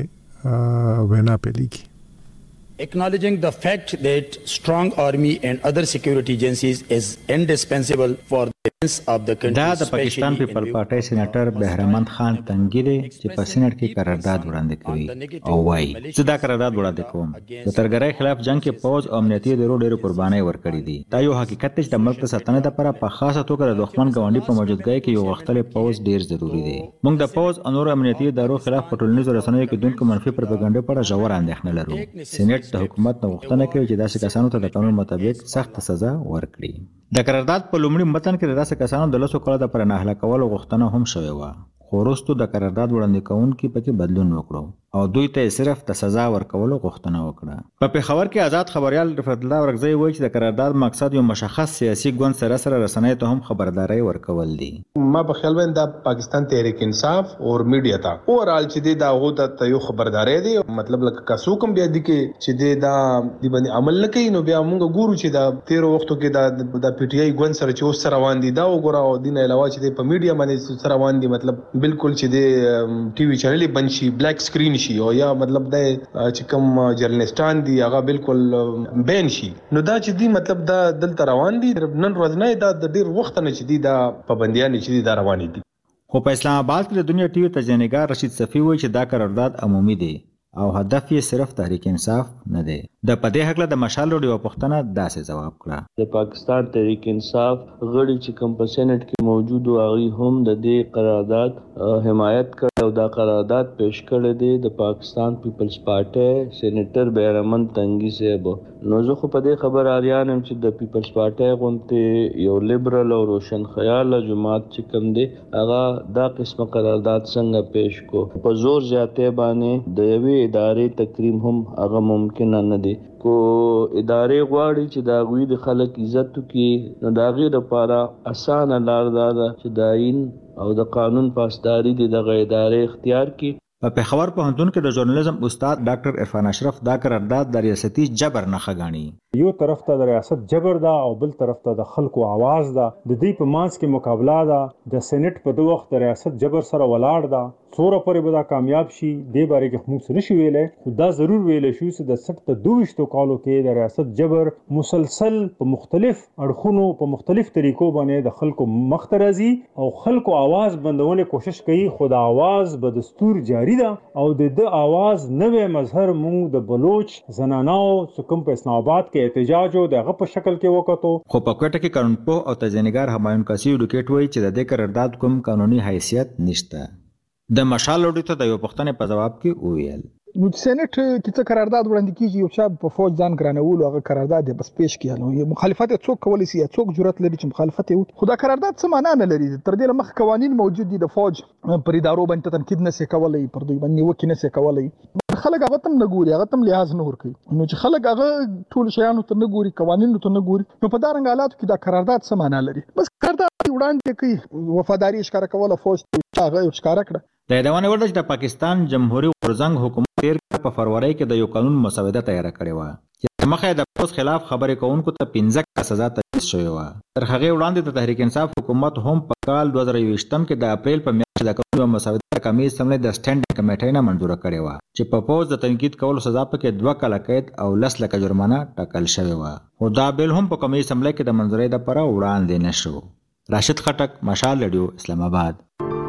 وینا پیلېږي. Acknowledging the fact that strong army and other security agencies is indispensable for the defense of the country. دا د پاکستان پیپل پارټي سېنیټر بهرمن خان تنګي دی چې په سېنات کې قرارداد وړاندې کوي او وايي چې دا قرارداد وړاندې کوم د ترګرۍ خلاف جنگ کې پوز او امنیتي ډېرو قربانۍ ورکړې دي. دا یو حقیقت دی چې د ملک د ساتنې لپاره په خاصه توګه د دښمن ګاونډي په موجودګۍ کې یو وختلې پوز ډېر ضروری دی. موږ د پوز او نور امنیتي ادارو خلاف په ټولنیزو رسنیو کې دونکو منفي پروپاګاندا په اړه ژور اندېښنه لرو. سېنات د حکومت نو غوښتنه کوي چې داسې کسانو ته د قانون مطابق سخت سزا ورکړي. د قرارداد په لومړي متن کې د داسې کسانو د 10 کال د پر نه هلاکولو غوښتنه هم شوې و، خو وروسته د قرارداد وړاندې کوونکي پکې بدلون وکړو او دوی ته صرف د سزا ورکولو غوښتنه وکړه. په پېښور کې آزاد خبريال رفعت الله ورغزی وایي چې د قرارداد مقصد یو مشخص سیاسي ګوند سره رسنۍ ته هم خبرداري ورکول دي. ما په خیال باندې د پاکستان تحریک انصاف او میډیا ته اورال چې دا هغه ته یو خبرداري دی، مطلب لکه کاسو کوم بیا دي کې چې دا دی باندې عمل نه کوي نو بیا موږ ګورو چې دا 13 وختو کې د پی ټی آی ګوند سره چې اوس روان دي دا وګوره او دین علاوه چې په میډیا باندې سره روان دي، مطلب بالکل چې د ټي وي چینل بند شي، بلیک سکرین شي او یا مطلب د چې کوم جرنالستان دي هغه بالکل بین شي. نو دا چې دی مطلب دا دلته روان دي نن ورځ نه دا د ډیر وخت نه چې دی دا پابندیان چې دی دا روان دي. خو په اسلام آباد کې د دنیا ټي وي تجزیه‌نګار رشید صفی وایي چې دا قرارداد عمومي دی او هدف یې صرف تحریک انصاف نه دی. د پدې حق له د مشال وروډي پښتنه داسې جواب کړه. د پاکستان تحریک انصاف غړي چې کوم په سېنات کې موجود او هغه هم د دې قرارداد حمایت کړ او دا قرارداد پیش کړی دی د پاکستان پیپلز پارټي سېنیټر بهرمن تنګي صاحب. نو زه خو په دې خبر اریان هم چې د پیپلز پارټي غونته یو لیبرل او روشن خیال جماعت چې کوم دی هغه دا قسمه قرارداد څنګه پیش کو په زور زیاته باندې د یوې ادارې تکریم هم هغه ممکن نه دی. کو ادارې غواړي چې دا غوي د خلک عزت وکړي نو دا غي لپاره اسانه لار ده چې د آئین او د قانون پاسداري د ادارې اختیار کړي. په پېښور پوهنتون کې د ژورنالیزم استاد ډاکټر عرفان اشرف دا قرارداد د ریاستي جبر نه خغانی. یو طرف ته د ریاست جبر ده او بل طرف ته د خلکو आवाज ده. د دې په مانس کې مقابله ده. د سېنات په دوه وخت د ریاست جبر سره ولاړ ده. څوره پورې به دا کامیاب شي دې باره کې موږ څه نشو ویلای، خو دا ضرور ویلای شو چې د 60 ته 22 کالو کې د ریاست جبر مسلسل په مختلف اړخونو په مختلف طریقو باندې د خلکو مخ ته راځي او خلکو आवाज بندولو کوشش کوي، خو د आवाज به دستور جاری ده او د आवाज نوې مظهر موږ د بلوچ زنانو څخه په اسلام آباد کې احتجاج او دغه په شکل کې وکړو. خو په کوټه کې قانونپوه او تجزیه‌نګار همایون کاسي وډکټ وایي چې د دې قرارداد کوم قانوني حیثیت نشته. د مشال وروډي ته د یو پښتنې په جواب کې وویل نو سېنات کې څه قرارداد وړاندې کیږي یو شاب په فوج ځان ګرانول هغه قرارداد بس پیش کیږي. نو مخالفت څوک کولی شي، څوک جرأت لري چې مخالفت وکړي؟ خو دا قرارداد څه معنا نه لري. تر دې مخ قوانين موجود دي، د فوج پر ادارو باندې تنقید نه سي کولای، پر دوی باندې وکړي نه سي کولای. خلک هغه تم نه ګوري، هغه تم لحاظ نه ور کوي. نو چې خلک هغه ټول شیانو ته نه ګوري، قوانینو ته نه ګوري، نو په دا رنګ حالاتو کې دا قرارداد څه معنا لري؟ بس قرارداد وړاندې کوي، وفاداری ښکاره کوله فوج ته هغه ښکاره کړه. د یادونه ورده چې د پاکستان جمهوریت غورځنګ حکومت تیر په فروری کې د یو قانون مسوده تیار کړې و چې مخه د پوس خلاف خبرې کوونکو ته 15 سزا تجویز شوې و. تر هغه وړاندې د تحریک انصاف حکومت هم په کال 2020 کې د اپریل په میاشت د قانون مسوده کمیټې سملې د سټینډ کمیټې نه منظور کړې و چې په پوز د تنقید کولو سزا پکې 2 کاله قید او 10 لک جرمانه ټاکل شوې و. او دا بیل هم په کمیټې سملې کې د منظورۍ لپاره وړاندې نشو. راشد خټک، مشال ریډیو، اسلام آباد.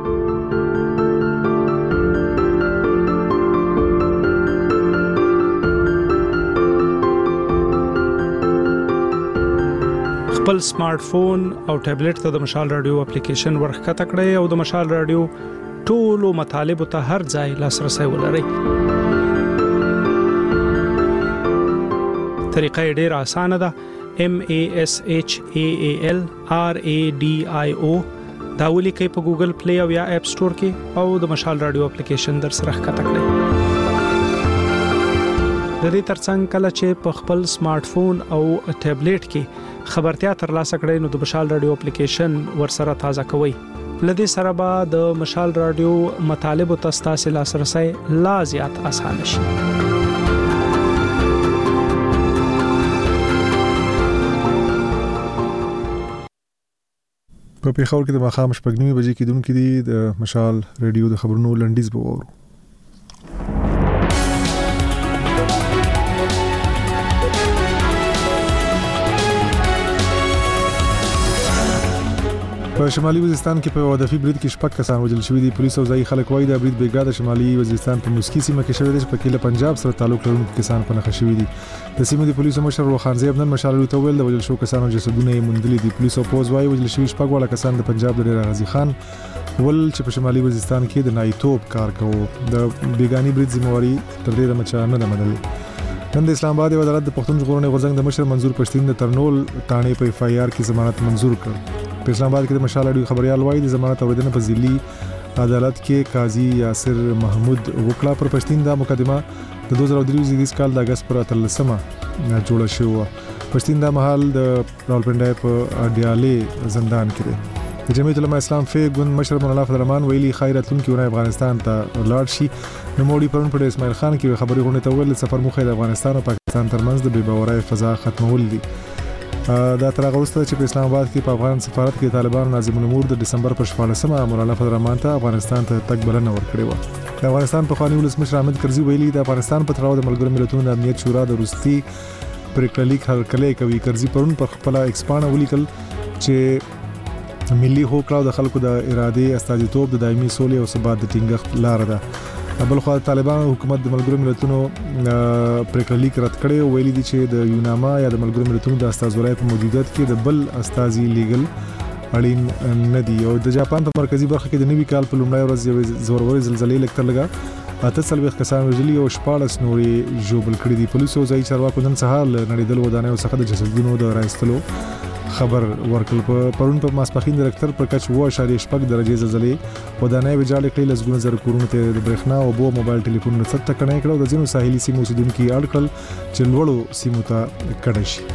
خپل سمارټ فون او ټابلیټ ته د مشال رادیو اپلیکیشن ورخکته کړئ او د مشال رادیو ټولو مطالبه ته هر ځای لاسرسي ولرئ. طریقه ډېره اسانه ده. MASHAAL RADIO دا ولیکئ په ګوګل پلی او یا اپ سٹور کې او د مشال رادیو اپلیکیشن در سره ښکته کړئ. د دې ترڅنګ کله چې په خپل سمارټ فون او ټابلیټ کې خبرتیا ترلاسه کړئ نو د مشال رادیو اپلیکیشن ورسره تازه کوئ لدې سره به د مشال رادیو مطالب او تاسو لاسرسي لا زیات اسانه شي. په پیښور کې د ماښام شپږ نیمې بجې کېدونکې دي د مشال رادیو د خبرونو لنډیز به وورو. په شمالي وزیرستان کې په وادفي برید کې شپږ کسان وژل شوي دي. پولیس او ځایي خلک وایي د برید بیګا د شمالي وزیرستان په موسکی سیمه کې شوی دی چې په کې له پنجاب سره تعلق لرونکي کسان په نښه شوي دي. د سیمې د پولیسو مشر روخان زیب نن مشال رادیو ته ویل د وژل شوو کسانو جسدونه یې موندلي دي. پولیس او پوز وایي وژل شوي شپږ واړه کسان د پنجاب د ډېر غازي خان ول چې په شمالي وزیرستان کې د نایټوب کار کوي. د بیګانی برید ذمہواری تر ډېره مچا نه ده منلې. نن د اسلام آباد عدالت د پښتون ژغورنې غورځنګ د مشر منظور پښتين د ترنول ټانې په اف آی آر کې ضمانت منظور کړ. په اسلام آباد کې د مشال رادیو خبريال وایي د ضمانت اوریدنه په ضلعي عدالت کې قاضي یاسر محمود وکړه. پر پښتين دا مقدمه د 2023 کال د اگست پر 13مه جوړه شوه. پښتين دا مهال د راولپنډای په اډیالې زندان کې دی. د جمعیت العلماء اسلام فی ګوند مشر مولانا فضل الرحمن ویلي خیرتون کې ونه افغانستان ته لاړ شي. نو موړي پرون پر اسماعیل خان کې خبري غونډه ته ویل سفر موخه د افغانستان او پاکستان ترمنځ د بې باورۍ فضا ختمول دي. دا تر هغه وروسته چې په اسلام آباد کې په افغان سفارت کې طالبان ناظم الامور د دسمبر پر 14مه مولانا فضل الرحمن ته افغانستان ته تګ بلنه ورکړې و. د افغانستان په خواني ولسمشر حامد کرزي ویلي د افغانستان په تړاو د ملګرو ملتونو د امنیت شورا د روسي پریکړلیک هرکلی کوي. کرزي پرون پر خپل ایکسپانه ولیکل چې ملي هوکړه د خلکو د ارادې استازیتوب د دایمي سولې او ثبات د ټینګښت لار ده. بل خو طالبان حکومت د ملګرو ملتونو پریکړلیک رد کړی او ویلي دي چې د یوناما یا د ملګرو ملتونو د استازولۍ په موجودیت کې د بل استازي لیګل اړین نه دي. او د جاپان په مرکزی برخه کې د نوي کال په لومړۍ ورځ یو زوروري زلزلې لکتر لګا 48 کسان وژلي او 14 نورې ژوبل کړي دي. پولیسو او ځایي چارواکو نن سهار نړیدل ودانیو څخه د جسدونو د راایستلو خبر ورکړل. په پرون په ماسپخین د رکتر پر کچ 7.8 درجه زلزلې ودانۍ ویجاړې کړې. لزګونه زر کورونه ته د برېښنا او بو موبایل ټلیفون څخه ټکنۍ کړو. د ځینو ساحلي سیمو اوسیدونکو اړ کړل چې لوړو سیمو ته کډه شي.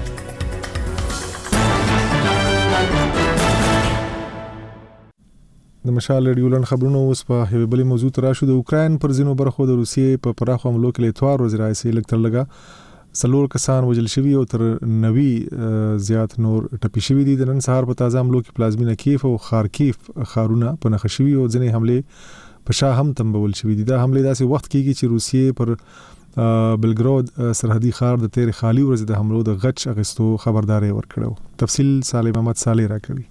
د مشال رادیو لن خبرونو اوس په یوه بلې موضوع ته راشو. د اوکراین پر ځینو برخو د روسیې په پراخو حملو کې اتوار ورځ راځي لکتر لګا 4 کسان وژل شوي او تر 90 زیات نور ټپي شوي دي. د نن سهار په تازه حملو کې پلازمینه کیف او خارکیف ښارونه په نښه شوي او ځینې حملې په شاه هم تنبول شوي دي. دا حملې داسې وخت کېږي چې روسیې پر بلګراد سرحدي ښار د تیر خالی ورځ د حملو د غچ اغستو خبرداري ورکړو. تفصیل صالح محمد صالح راکوي.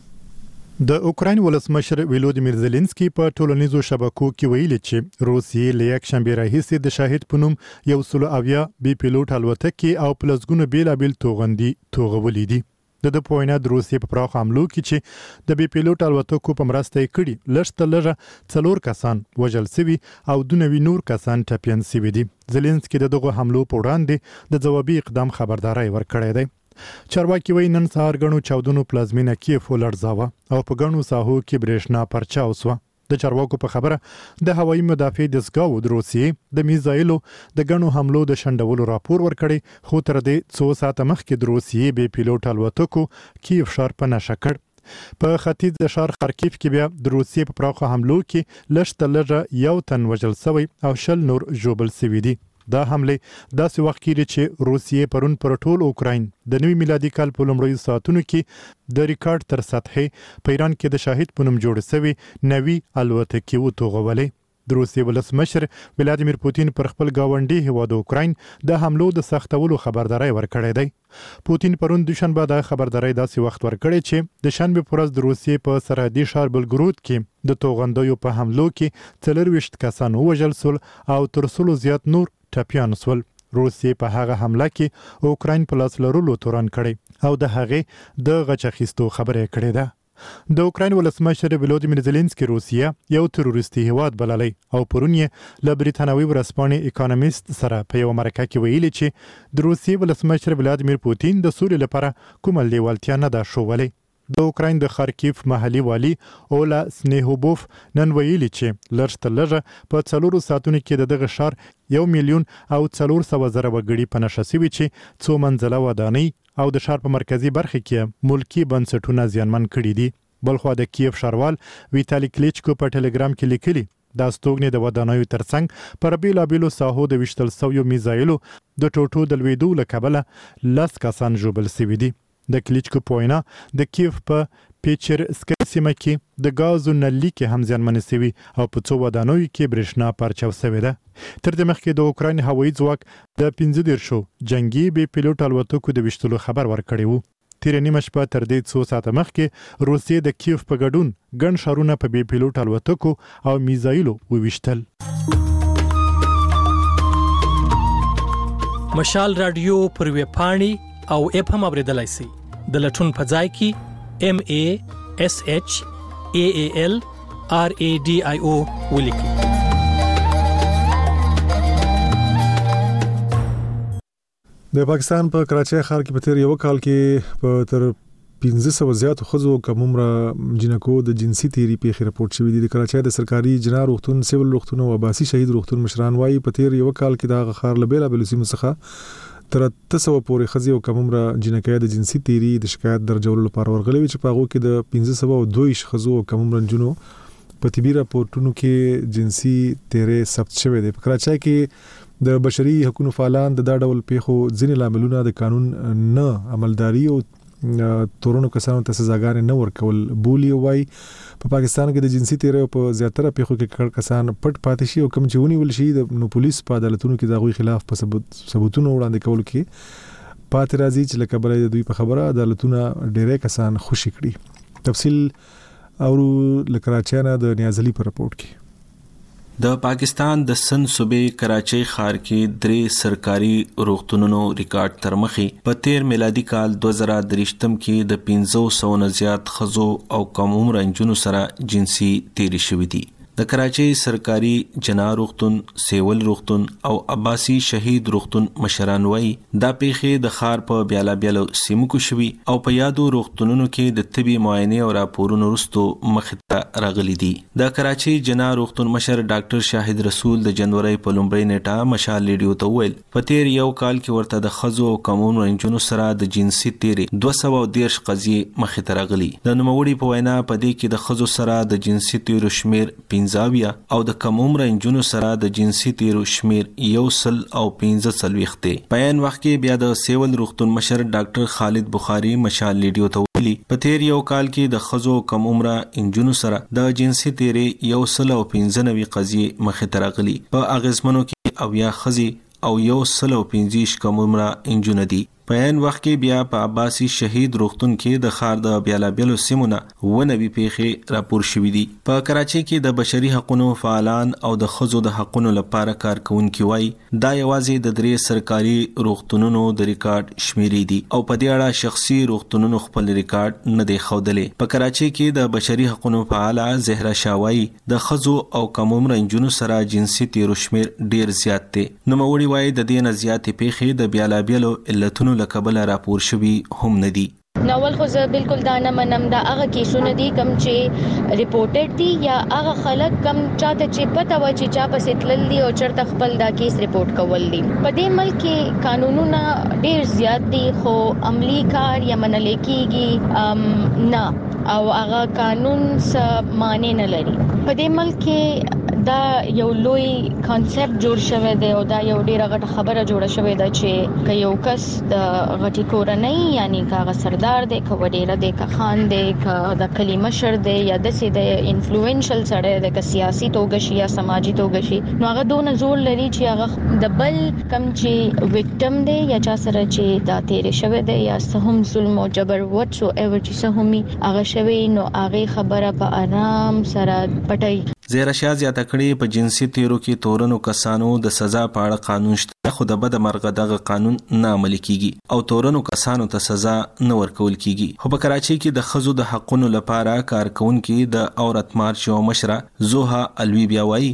د اوکراین ولسمشر ولودیمیر زيلنسکي په ټولنیزو شبکو کې ویلي چې روسیې له یک شنبه راهیسې د شاهد پنوم یو سلو اویا بي پيلوټ الوتکې او پلسګونو بیلابل توغندي توغولې دي. د پوینه د روسیې په پراخ حملو کې چې د بي پيلوټ الوتکو په مرسته کړي لږ لږه 4 کسان وژل شوي او 2 نور کسان ټپيان شوي دي. زيلنسکي دغه حملو په وړاندې د ځوابي اقدام خبرداري ورکړې ده. چارواکي وایي نن سهار غنو چاودنو پلازمینه کیف ولړزاوه او په غنو ساحو کې برېښنا پرچاو سو. د چارواکو په خبره د هوایي مدافع دستګاو د روسیې د میزایلو د غنو حملو د شندولو راپور ورکړي. خو تر دې 2 ساعته مخکې د روسیې بي پيلوټ الوتکو کیف ښار په نښه کړ. په ختیځ د ښار خارکیف کې بیا د روسیې په پراخه حملو کې لږ لږه یو تن وژل شوی او 20 نور ژوبل شوي دي. دا حمله داسې وخت کې چې روسیې پرون پر ټول اوکراین د نوي میلادي کال په لومړیو ساعتونو کې د ریکارډ تر سطحې په ایران کې د شاهد پنوم جوړ شوی نوي الوتکې وتوغولې. د روسیې ولسمشر ولادیمیر پوتین پر خپل گاونډي هیواد اوکراین د حملو د سختولو خبرداري ورکړې ده. پوتین پرون دوشنبه د خبرداري داسې وخت ورکړی چې د شنبه پر ورځ د روسیې په سرحدي ښار بلګرود کې د توغندیو په حملو کې 24 کسان وژل شول او تر 100 زیات نور ټپيان شول. روسیې په هغه حمله کې اوکراین په لاس لرلو تورن کړي او د هغه د غچخیستو خبره کړې ده. د اوکراین ولسمشر ولودیمیر زيلنسکي روسیه یو تروریستي هیواد بللی او پرون یې له بریتانوي ورځپاڼې اکونومیست سره په یو مرکه کې ویلي چې د روسیې ولسمشر ولادیمیر پوتین د سولې لپاره کومه لیوالتیا نه ده ښودلې. د اوکراین د خارکیف محلي والی اولا سنیهوبوف نن ویلي چې لږ په 4 ساعتونو کې دغه ښار 1,400,000 وګړي په نښه شوي چې 2 منزله ودانۍ او د ښار په مرکزی برخه کې ملکی بنسټونه زیانمن کړي دي. بلخوا د کیف ښاروال ویتالي کلیچکو په ټلګرام کې لیکلي دا ستوګنې د ودانیو ترڅنګ پر بیلابیلو ساحو د وشتل سویو میزایلو د ټوټو د لویدو له کبله 10 کسان ژوبل سوي دي. د کلیچکو په وینا د کیف په پیچر سکي سیمه کې د غازو نلي کې هم زیانمن سوي او په څو ودانیو کې برېښنا پرچاو سوې ده. تر دې مخکې د اوکراین هوایي ځواک د 15 جنگي بي پیلوټ الوتکو د وشتلو خبر ورکړی وو. تیر نیمه شپه تر دې څو ساعته مخکې روسیې د کیف په ګډون ګڼ ښارونه په بي پیلوټ الوتکو او میزایلو وویشتل. مشال رادیو پر ویب پاڼې او اپ هم اوریدلای شئ. د لټون په ځای کې MASHALRADIO ولیکئ. د پاکستان په کراچۍ ښار کې په تیر یو کال کې په تر 1500 زیاتو ښځو کوم عمره جنکو د جنسي تیری پیښې راپورټ شوې دي. د کراچۍ د سرکاري جنا روغتون، سیول روغتون او عباسي شهید روغتون مشران وايي په تیر یو کال کې د ښار لبیلا بلوسیمو څخه تر 300 پورې ښځې او کوم عمره جنکې د جنسي تیری د شکایت درجولو لپاره ورغلي چې په هغه کې د 1502 ښځو او کوم عمره جنونو په طبي راپورټونو کې جنسي تیری ثبت شوی دی. په کراچۍ کې د بشري حقوقو فعالان د دا ډول پیښو ځینې لاملونه د قانون نه عملداري او تورونو کسانو ته سزاګانې نه ورکول بولی. وای په پاکستان کې د جنسي تیری په زیاتره پیښو کې کسان پټ پاتې شي او کوم چې ونیول شي د پولیس په عدالتونو کې د غوي خلاف په ثبوتونو وړاندې کول کې پاتې راځي چې لکه بلې د دوی په خبره عدالتونه ډېر کسان خوشي کړي. تفصیل او لکراچۍ نه د نیازلي په رپورت کې د پاکستان د سن صوبې کراچۍ ښار کې 3 سرکاري روغتونونو ریکارډ تر مخې په 13 میلادي کال 2023 کې د 500 نه زیات ښځو او کم عمر نجونو سره جنسي تیری شوې دي. د کراچۍ سرکاري جنا روغتون، سیول روغتون او عباسي شهید روغتون مشران وايي دا پیښې د ښار په بیلابیلو سیمو کې شوي او په یادو روغتونونو کې د طبي معاینې او راپورونو وروسته مخې ته راغلي دي. د کراچۍ جنا روغتون مشر ډاکټر شاهد رسول د جنوري په لومړۍ نیټه مشال ریډیو ته ویل په تیر یو کال کې ورته د ښځو او کم عمر نجونو سره د جنسي تیری 213 قضیې مخې ته راغلي. د نوموړي په وینا په دې کې د ښځو سره د جنسي تیرو شمیر او د کم عمر نجونو سره د جنسي تیرو شمیر 115 دی. په عین وخت کې بیا د سیول روغتون مشر ډاکټر خالد بخاری مشال ریډیو ته ویلي په تیر یو کال کې د ښځو کم عمر نجونو سره د جنسي تیری 115 قضیې مخې ته راغلي. په اغیزمنو کې اویا ښځې او 115 کم عمر نجونه دي. په عین وخت کې بیا په عباسي شهید روغتون کې د ښار د بیلابیلو سیمونه ونوي پیښې راپور شوې دي. په کراچۍ کې د بشري حقوقو فعالان او د ښځو د حقوقو لپاره کارکونکي وایي دا یوازې د 3 سرکاري روغتونونو د ریکارډ شمیرې دي او په دې اړه شخصي روغتونونو خپل ریکارډ نه دی ښودلې. په کراچۍ کې د بشري حقوقو فعاله زهرا شاوای د ښځو او کم عمر نجونو سره جنسي تیرو شمیر ډیر زیات دی. نوموړي وایي د دې نه زیاتې پیښې د بیلابیلو علتونو لکبل راپور شوي هم نه دي. ناول خو زه بالکل دا نه منم دا هغه کیسونه دي کم چې ریپورټډ دي یا هغه خلک کم چاته چې پته و چې چا پسې تلل دي او چرته خپل دا کیس ریپورټ کول دي. په دې ملک کې قانونونه ډیر زیات دي خو عملی کار یا منل کېږي نه او هغه قانون څه معنی نه لري. په دې ملک کې دا یو لوی کانسپټ جوړ شوی دی او دا یو ډیره غټه خبره جوړه شوې ده چې که یو کس د غټي کورنۍ یعنی کاغه سردار دی که وډیره دی که خان دی که د کلی مشر دی یا داسې د انفلوئنشل سړی دی که سیاسي توګه شي یا سماجي توګه شي نو هغه دونه زور لري چې هغه د بل کم چې وکټم دی یا چا سره چې دا تیرې شوی دی یا څه هم ظلم او جبر وټ سو ایور چې څه هم هغه شوی نو هغه خبره په آرام سره پټي. زهرا شاه زیاته کړې په جنسي تیرو کې تورنو کسانو د سزا په اړه قانون شته خو د بد مرغه دغه قانون نه عملي کیږي او تورنو کسانو ته سزا نه ورکول کیږي. خو په کراچۍ کې د ښځو د حقوقو لپاره کارکونکي د عورت مارچ او مشره زوها الوی بیا وایي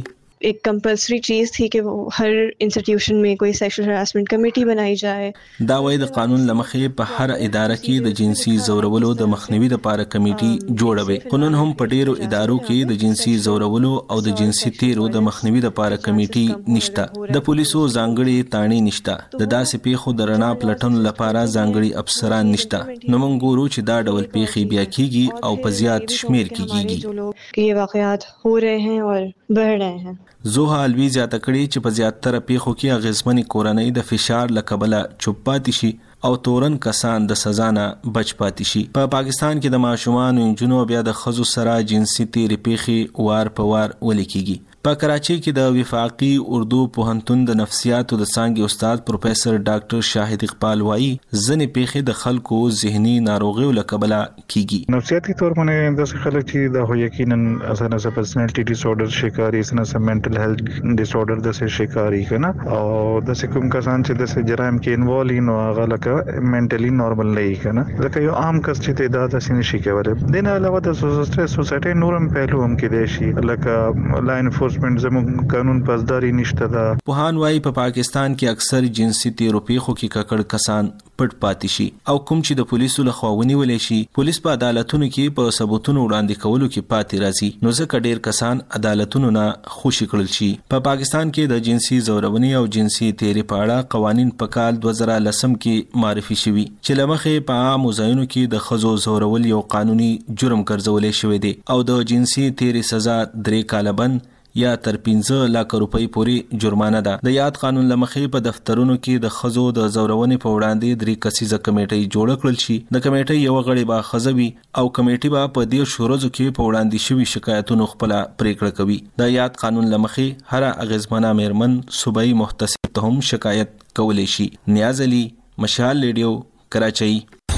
एक कंपल्सरी चीज़ थी कि वो हर इंस्टीट्यूशन में कोई सेक्सुअल हरासमेंट कमेटी बनाई जाए। دا وایي د قانون لمخې په هر اداره کې د جنسي زورولو د مخنیوي لپاره کمیټي جوړوي. قانون هم په ډیرو ادارو کې د جنسي زورولو او د جنسي تیرو د مخنیوي لپاره کمیټي نشته. د پولیسو ځانګړي تاڼي نشته. د داسې پیښو د رڼا پلټنو لپاره ځانګړي افسران نشته. نو موږ ګورو چې دا ډول پیښې بیا کیږي او په زیات شمیر کې کیږي. ये वाक़यात हो रहे हैं और बढ़ रहे हैं. زوها الوی زیاته کړي چې په زیاتره پیښو کې اغیزمنې کورنۍ د فشار له کبله چوپ پاتې شي او تورن کسان د سزا نه بچ پاتې شي. په پاکستان کې د ماشومان او انجونو بیا د ښځو سره جنسي تیرې پیښې وار په وار ولیکيږي. په کراچۍ کې د وفاقي اردو پوهنتون د نفسیاتو د څانګې استاد پروفیسور ډاکټر شاهد اقبال وایي ځنې پیښې د خلکو ذهني ناروغیو له کبله کیږي. نفسیاتي طور باندې د خلک چې د یقینا اسانه سره پرسنالټي ډیس آرډر شکاري اسانه سره منټل هیلث ډیس آرډر د شکاري کنه او د کوم کسان چې د جرایم کې انوالو نو هغه لکه منټلی نورمال نه وي کنه لکه یو عام کس چې تعداد اسینه شي کوي. د نه علاوه د سوسایټي نورم پهلو هم کې دی شي لکه لاین زموږ قانون پاسداري نشته ده. پوهان وايي په پاکستان کې اکثر جنسي تیرو پیښو کې ککړ کسان پټ پاتې شي او کوم چې د پولیسو له خوا ونیولې شي پولیس په عدالتونو کې په ثبوتونو وړاندې کولو کې پاتې راځي. نو ځکه ډیر کسان عدالتونو نه خوشي کړل شي. په پاکستان کې د جنسي زورونې او جنسي تیرې په اړه قوانين په کال 2010 کې معرفي شوي چې لمخې په عام ځایونو کې د ښځو زورول یو قانوني جرم ګرځولې شوی دی او د جنسي تیرې سزا 3 کاله بند یا تر 15 لک روپۍ پورې جرمانه ده. د یاد قانون لمخې په دفترونو کې د ښځو د زورونې په وړاندې 3 کسیزه کمیټې جوړ کړل شي. د کمیټې یو غړی به ښځه وي او کمیټې به په دې شورزو کې په وړاندې شوي شکایتونو خپل پریکړه کوي. د یاد قانون لمخې هر اغیزمنه میرمن صوبایي محتسب ته هم شکایت کولی شي. نیاز علي، مشال ریډیو، کراچۍ.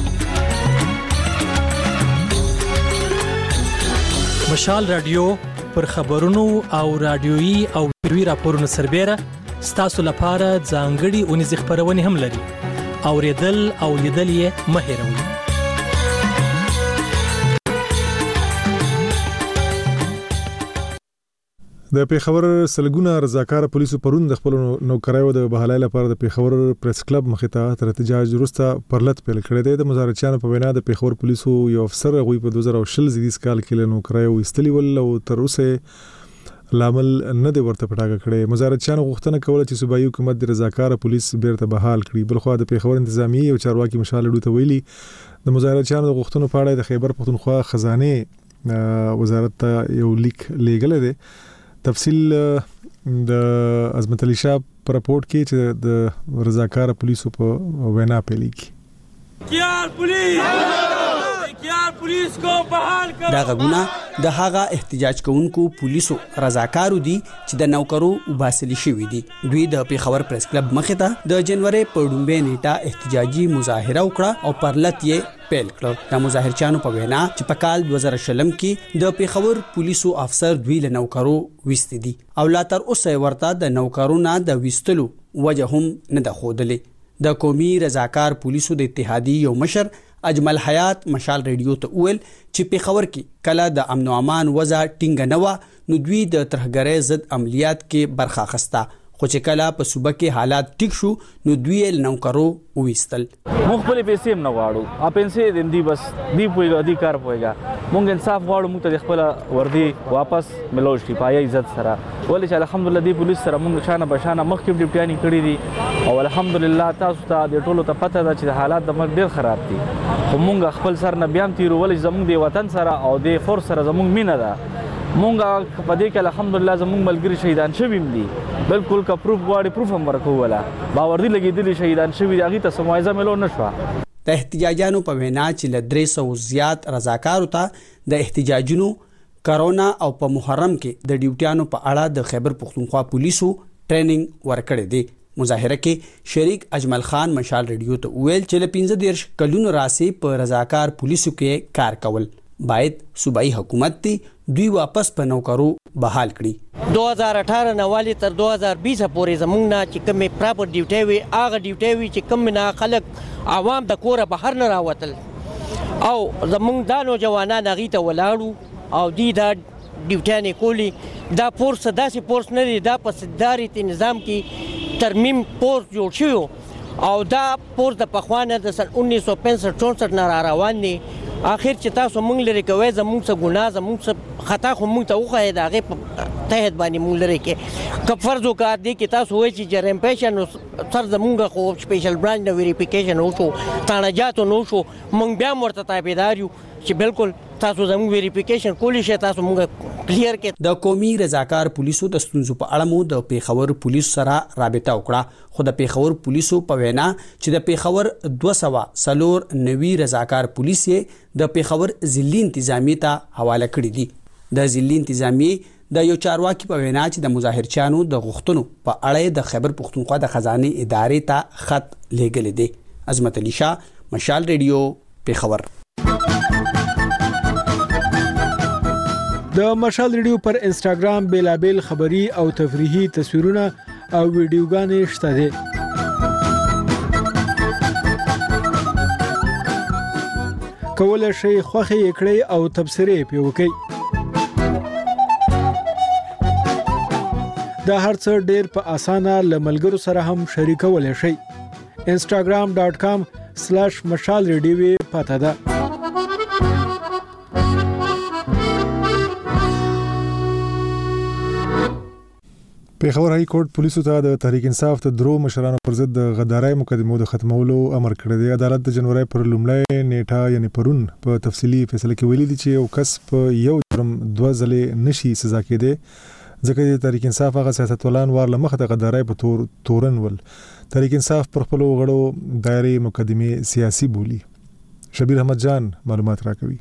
مشال رادیو پر خبرونو او رادیويي او ویډیويي راپورونو سربېره ستاسو لپاره ځانګړي اونیزې خبرونه هم لري. اوریدل او لیدل یې مه هېروئ. د پیښور سلګونه رضاکار پولیسو پرون د خپل نوکرایو د بحالای لپاره د پیښور پریس کلب مخې ته تر احتجاج وروسته پرلط پیل کړی دی. د مظاهرچیانو په وینا د پیښور پولیسو یو افسر غوي په 2020 زیږدیز کال کې له نوکرایو ایستلی ول او تر اوسه لامل نه دی ورته پټاګه کړی. مظاهرچیانو غوښتنه کوله چې صوبایي حکومت د رضاکار پولیس بیرته بحال کړي. بلخو د پیښور انتظامی او چارواکي مشال ډو ته ویلي د مظاهرچیانو د غوښتنو په اړه د خیبر پختونخوا خزانه وزارت ته یو لیک لیږل دی. تفصیل د عظمت علي شاه پر رپورت کې چې د رضاکار پولیسو په وینا پیلي کی پولیس کو بحال کړه. دا غوونه د هغه احتجاج کوونکو پولیسو رضاکارو دي چې د نوکرو وباسلي شوی دي. دوی د پیښور پریس کلب مخې ته د جنوري په 2 نیټه احتجاجي مظاهره وکړه او پرلط یې پیل کړ. د مظاهرچیانو په وینا چې په کال 2020 کې د پیښور پولیسو افسر دوی له نوکرو وستې دي او لا تر اوسه ورته د نوکرو نه د وستلو وجه هم نه ده ښودلې. د قومي رضاکار پولیسو د اتحادیې یو مشر اجمل حیات مشال ریډیو ته ویل چې پیښور کې کله د امن او امان وضع ټینګ نه و نو دوی د ترهګرۍ ضد عملیات کې برخه اخیسته خو چې کله په صوبه کې حالات ټیک شو نو دوی نوکرو وېستل. مخبل پیسې هم نه غواړو ا پیسې دې بس دی پويګا ادھیکار پويګا مونږ انصاف غواړو مونږ ته خپل وردی واپس ملوش کی پای عزت سره ولې چې الحمدلله دی پولیس سره مونږ شانه بشانه مخکې ډیپټیانی کړی دي او الحمدلله تاسو ته د ټولو ته پته ده چې حالات د مګ ډیر خراب دي خو مونږ خپل سر نه بیا تیرو ولې زمونږ دی وطن سره او د فور سره زمونږ مینه ده مونږ په دې کې الحمدلله زمونږ ملګری شهیدان شویم دي بالکل کا پروف غواړي پروف هم ورکو ولا باور دی لګیدلی شهیدان شوی هغه ته سمایزه ملو نشو. د احتجاجانو په وینا چې ل 300 زیات رضاکارو ته د احتجاجونو کرونا او په محرم کې د ډیوټیانو په اړه د خیبر پختونخوا پولیسو ټریننګ ورکړی دی. مظاهره کې شریک اجمل خان مشال ریډیو ته ویل چې ل 15 کلونو راسي په رضاکار پولیسو کې کار کول باید صوبایي حکومت تی دوی واپس په نوکرو بحال کړي. 2018 نوالی تر 2020 پورې زمونږ نه چې کومې پراپر ډیوټي وي هغه ډیوټي وي چې کوم نه خلک عوام د کوره بهر نه راوتل او زمونږ د نوجوانان هغې ته ولاړو او دوی دا ډیوټیانې کولی دا فورس داسې فورس نه دی دا په صدارت نظام کې ترمیم فورس جوړ شوی او دا فورس د پخوانه د سن 1965-64 نه را روان دی اخر چې تاسو مونږ لري کوي زمونږ څه ګناه زمونږ څه خطا خو مونږ ته وښایي د هغې په تحت باندې مونږ لري کې که فرض وکړه دی کې تاسو وایي چې جرم پیشه نو سر زمونږ خو سپیشل برانچ نه ویریفیکیشن وشو تانجاتو نه وشو مونږ بیا هم ورته تابعدار یو چې بالکل تاسو زموږ ویریفیکیشن کولی شئ تاسو مونږ کلیر کې د قومي رضاکار پولیسو د ستونزو په اړه مو د پیښور پولیس سره رابطه وکړه خو د پیښور پولیسو په وینا چې د پیښور 290 رضاکار پولیس یې د پیښور ضلعي انتظامیې ته حواله کړي دي د ضلعي انتظامیې د یو چارواکي په وینا چې د مظاهرچیانو د غوښتنو په اړه د خیبر پښتونخوا د خزانه ادارې ته خط لیږلی دی عظمت علي شاه مشال ریډیو پیښور د مشال ریډیو پر انسټاګرام بیلابل خبری او تفریحي تصویرونه او ویډیوګانې شته دي کولای شئ خوښه یې کړئ او تبصرې پې وکړئ دا هر څه ډېر په اسانه له ملګرو سره هم شریکولی شئ instagram.com/mashalradio پته ده پیښور هاي کورټ پولیسو ته د تحریک انصاف ته درو مشرانو پر ضد د غدارۍ مقدمو د ختمولو امر کړی دی عدالت د جنوري پر لومړی نیټه یعنی پرون په تفصیلی فیصله کې ویلي دي چې یو کس په یو جرم 2 ځلې نشي سزا کېده ځکه چې تحریک انصاف هغه سیاستولان وارله مخه د غدارۍ په تورن ول تحریک انصاف پر خپل غړو دایره مقدمه سیاسي بولی شبیر احمد جان معلومات راکوي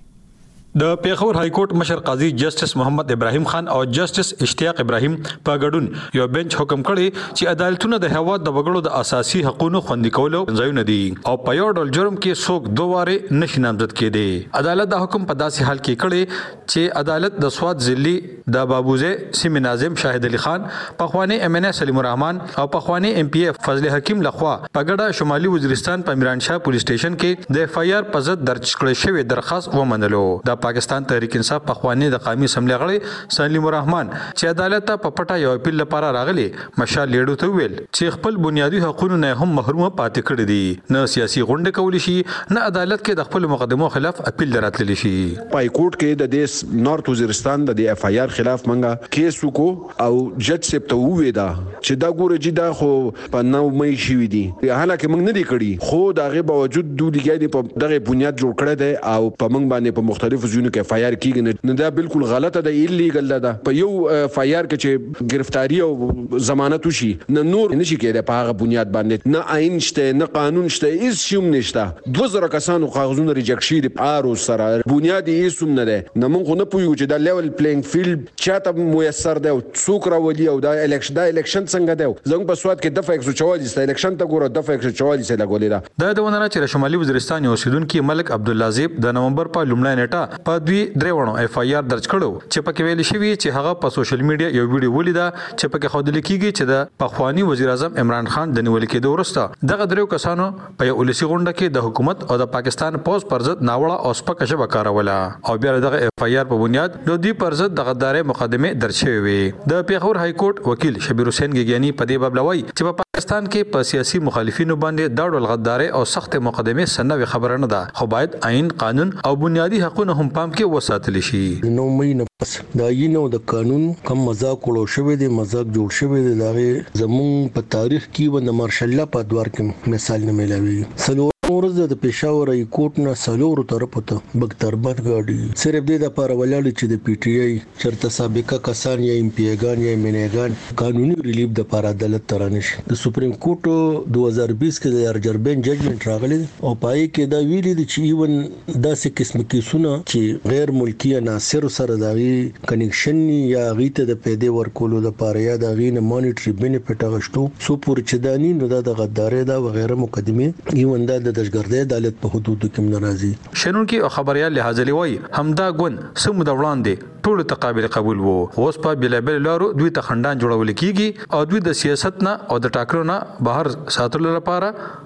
د پیښور های کورټ مشر قاضي جسټس محمد ابراهیم خان او جسټس اشتیاق ابراهیم په ګډون یو بنچ حکم کړی چې عدالتونه د هیواد د وګړو د اساسي حقوقو خوندي کولو ځایونه دي او په یو ډول جرم کې څوک دوه نشي نامزد کېدی عدالت د حکم په داسې حال کې کړی چې عدالت د سواد ضلعي د بابوزه سیمه ناظم شاهد علي خان پخوانی ام ان سلیم الرحمن او پخوانی ام پی اف فضل حکیم لخوا په ګډه شمالي وزیرستان په میران شاه پولیس سټیشن کې د اف آی آر په ضد درج کړی شوی درخواست ومنلو د پاکستان تحریک انصاف پخوانی د قومي اسمبلی غړي سلیم الرحمن چې عدالت ته په پټه یو اپیل لپاره راغلی مشال لیډو ته ویل چې خپل بنیادی حقوقو نه هم محروم پاتې کړي دي نه سیاسي غونډه کولی شي نه عدالت کې د خپل مقدمو خلاف اپیل دراتلی شي پای کورټ کې د دیس نارث وزیرستان د اف آی آر خلاف منګه کیس وکړو او جج صاحب ته وویدا چې دا ګوره چې دا خو په 9 مې شوې دي حالکه موږ نه دی کړی خو دغه باوجود دوی لګیدي په دغه بنیاد جوړ کړی دی او په موږ باندې په مختلفو ځایونو کې اف آی آر کیږي نه دا بالکل غلطه ده ایلیګل ده په یو اف آی آر کې چې گرفتاری او ضمانت وشي نه نور نشي کېدای په هغه بنیاد باندې نه آئین شته نه قانون شته هیڅ شوم نشته 2000 کسانو کاغذونه ریجکټ شي د آر سره بنیادی هیڅ نه ده نه موږ نه پوهیږو چې دا لیول پلینګ فیلډ چاته میسر ده او څوک راولي او دا الیکشن څنګه ده زموږ په سواد کې دفعه 144 د الیکشن ته ګوره دفعه 144 لګولې ده د ونه چې شمالي وزیرستان یو اوسیدونکو ملک عبد الله زیب د نومبر په لومړۍ نیټه په دوی درېونو اف آی آر درج کړو چې پکې ویل شوی چې هغه په سوشل میډیا یو ویډیو ولیدا چې پکې خوندل کیږي چې د پخوانی وزیر اعظم عمران خان د نیول کېدو وروسته دغه درو کسانو په یو ولسی غونډه کې د حکومت او د پاکستان پوز پر ضد ناوړه او سپکه ژبه کاروله او بیا دغه اف آی آر په بنیاد د دوی پر ضد د غدارۍ مقدمه درج شوی وي د پیښور های کورټ وکیل شبیر حسین ګیګیانی په دې باب لوي چې په پاکستان کې په سیاسي مخالفینو باندې دا ډول غدارۍ او سخت مقدمه سنوي خبره نه ده خو باید آئین قانون او بنیادی حقوقو هم پام کې وساتل شي 9 مې نه پس د آئین او د قانون کم مذاق وړو شوی دی مذاق جوړ شوی دی دغه زمون په تاریخ کې و د مارشل لا په ادوار کې مثال نه ملوي ورځ د پېښور ای کورټ نه سلور طرف ته بختربند غاډي صرف د لپاره ولاړ چې د پی ټی آی چرته سابقه کسان یا ایم پی ایګان یا منیګان قانوني ریلیف د لپاره عدالت ترانش د سپریم کورټ 2020 کې د ارجربن ججمنټ راغلی او پای کې دا ویلي دي چې ایون داسې قسم کیسونه چې غیر ملکی عناصر سره دغه کنیکشن یا غیته د پیدا ورکولو لپاره یا د غینه مانیټری بینیفیټ غشتو سو پور چدانی نو د غدارې دا وغیرہ مقدمه ایون د دشګردې عدالت په حدودو کې ناراضي شنونکي او خبريال لحاظ لوي همدا ګون سم د وړاندې ټول تقابل قبول وو اوس په بلابل لارو دوی ته خندان جوړول کیږي او دوی د سیاست نه او د ټاکرو نه بهر ساتلو لپاره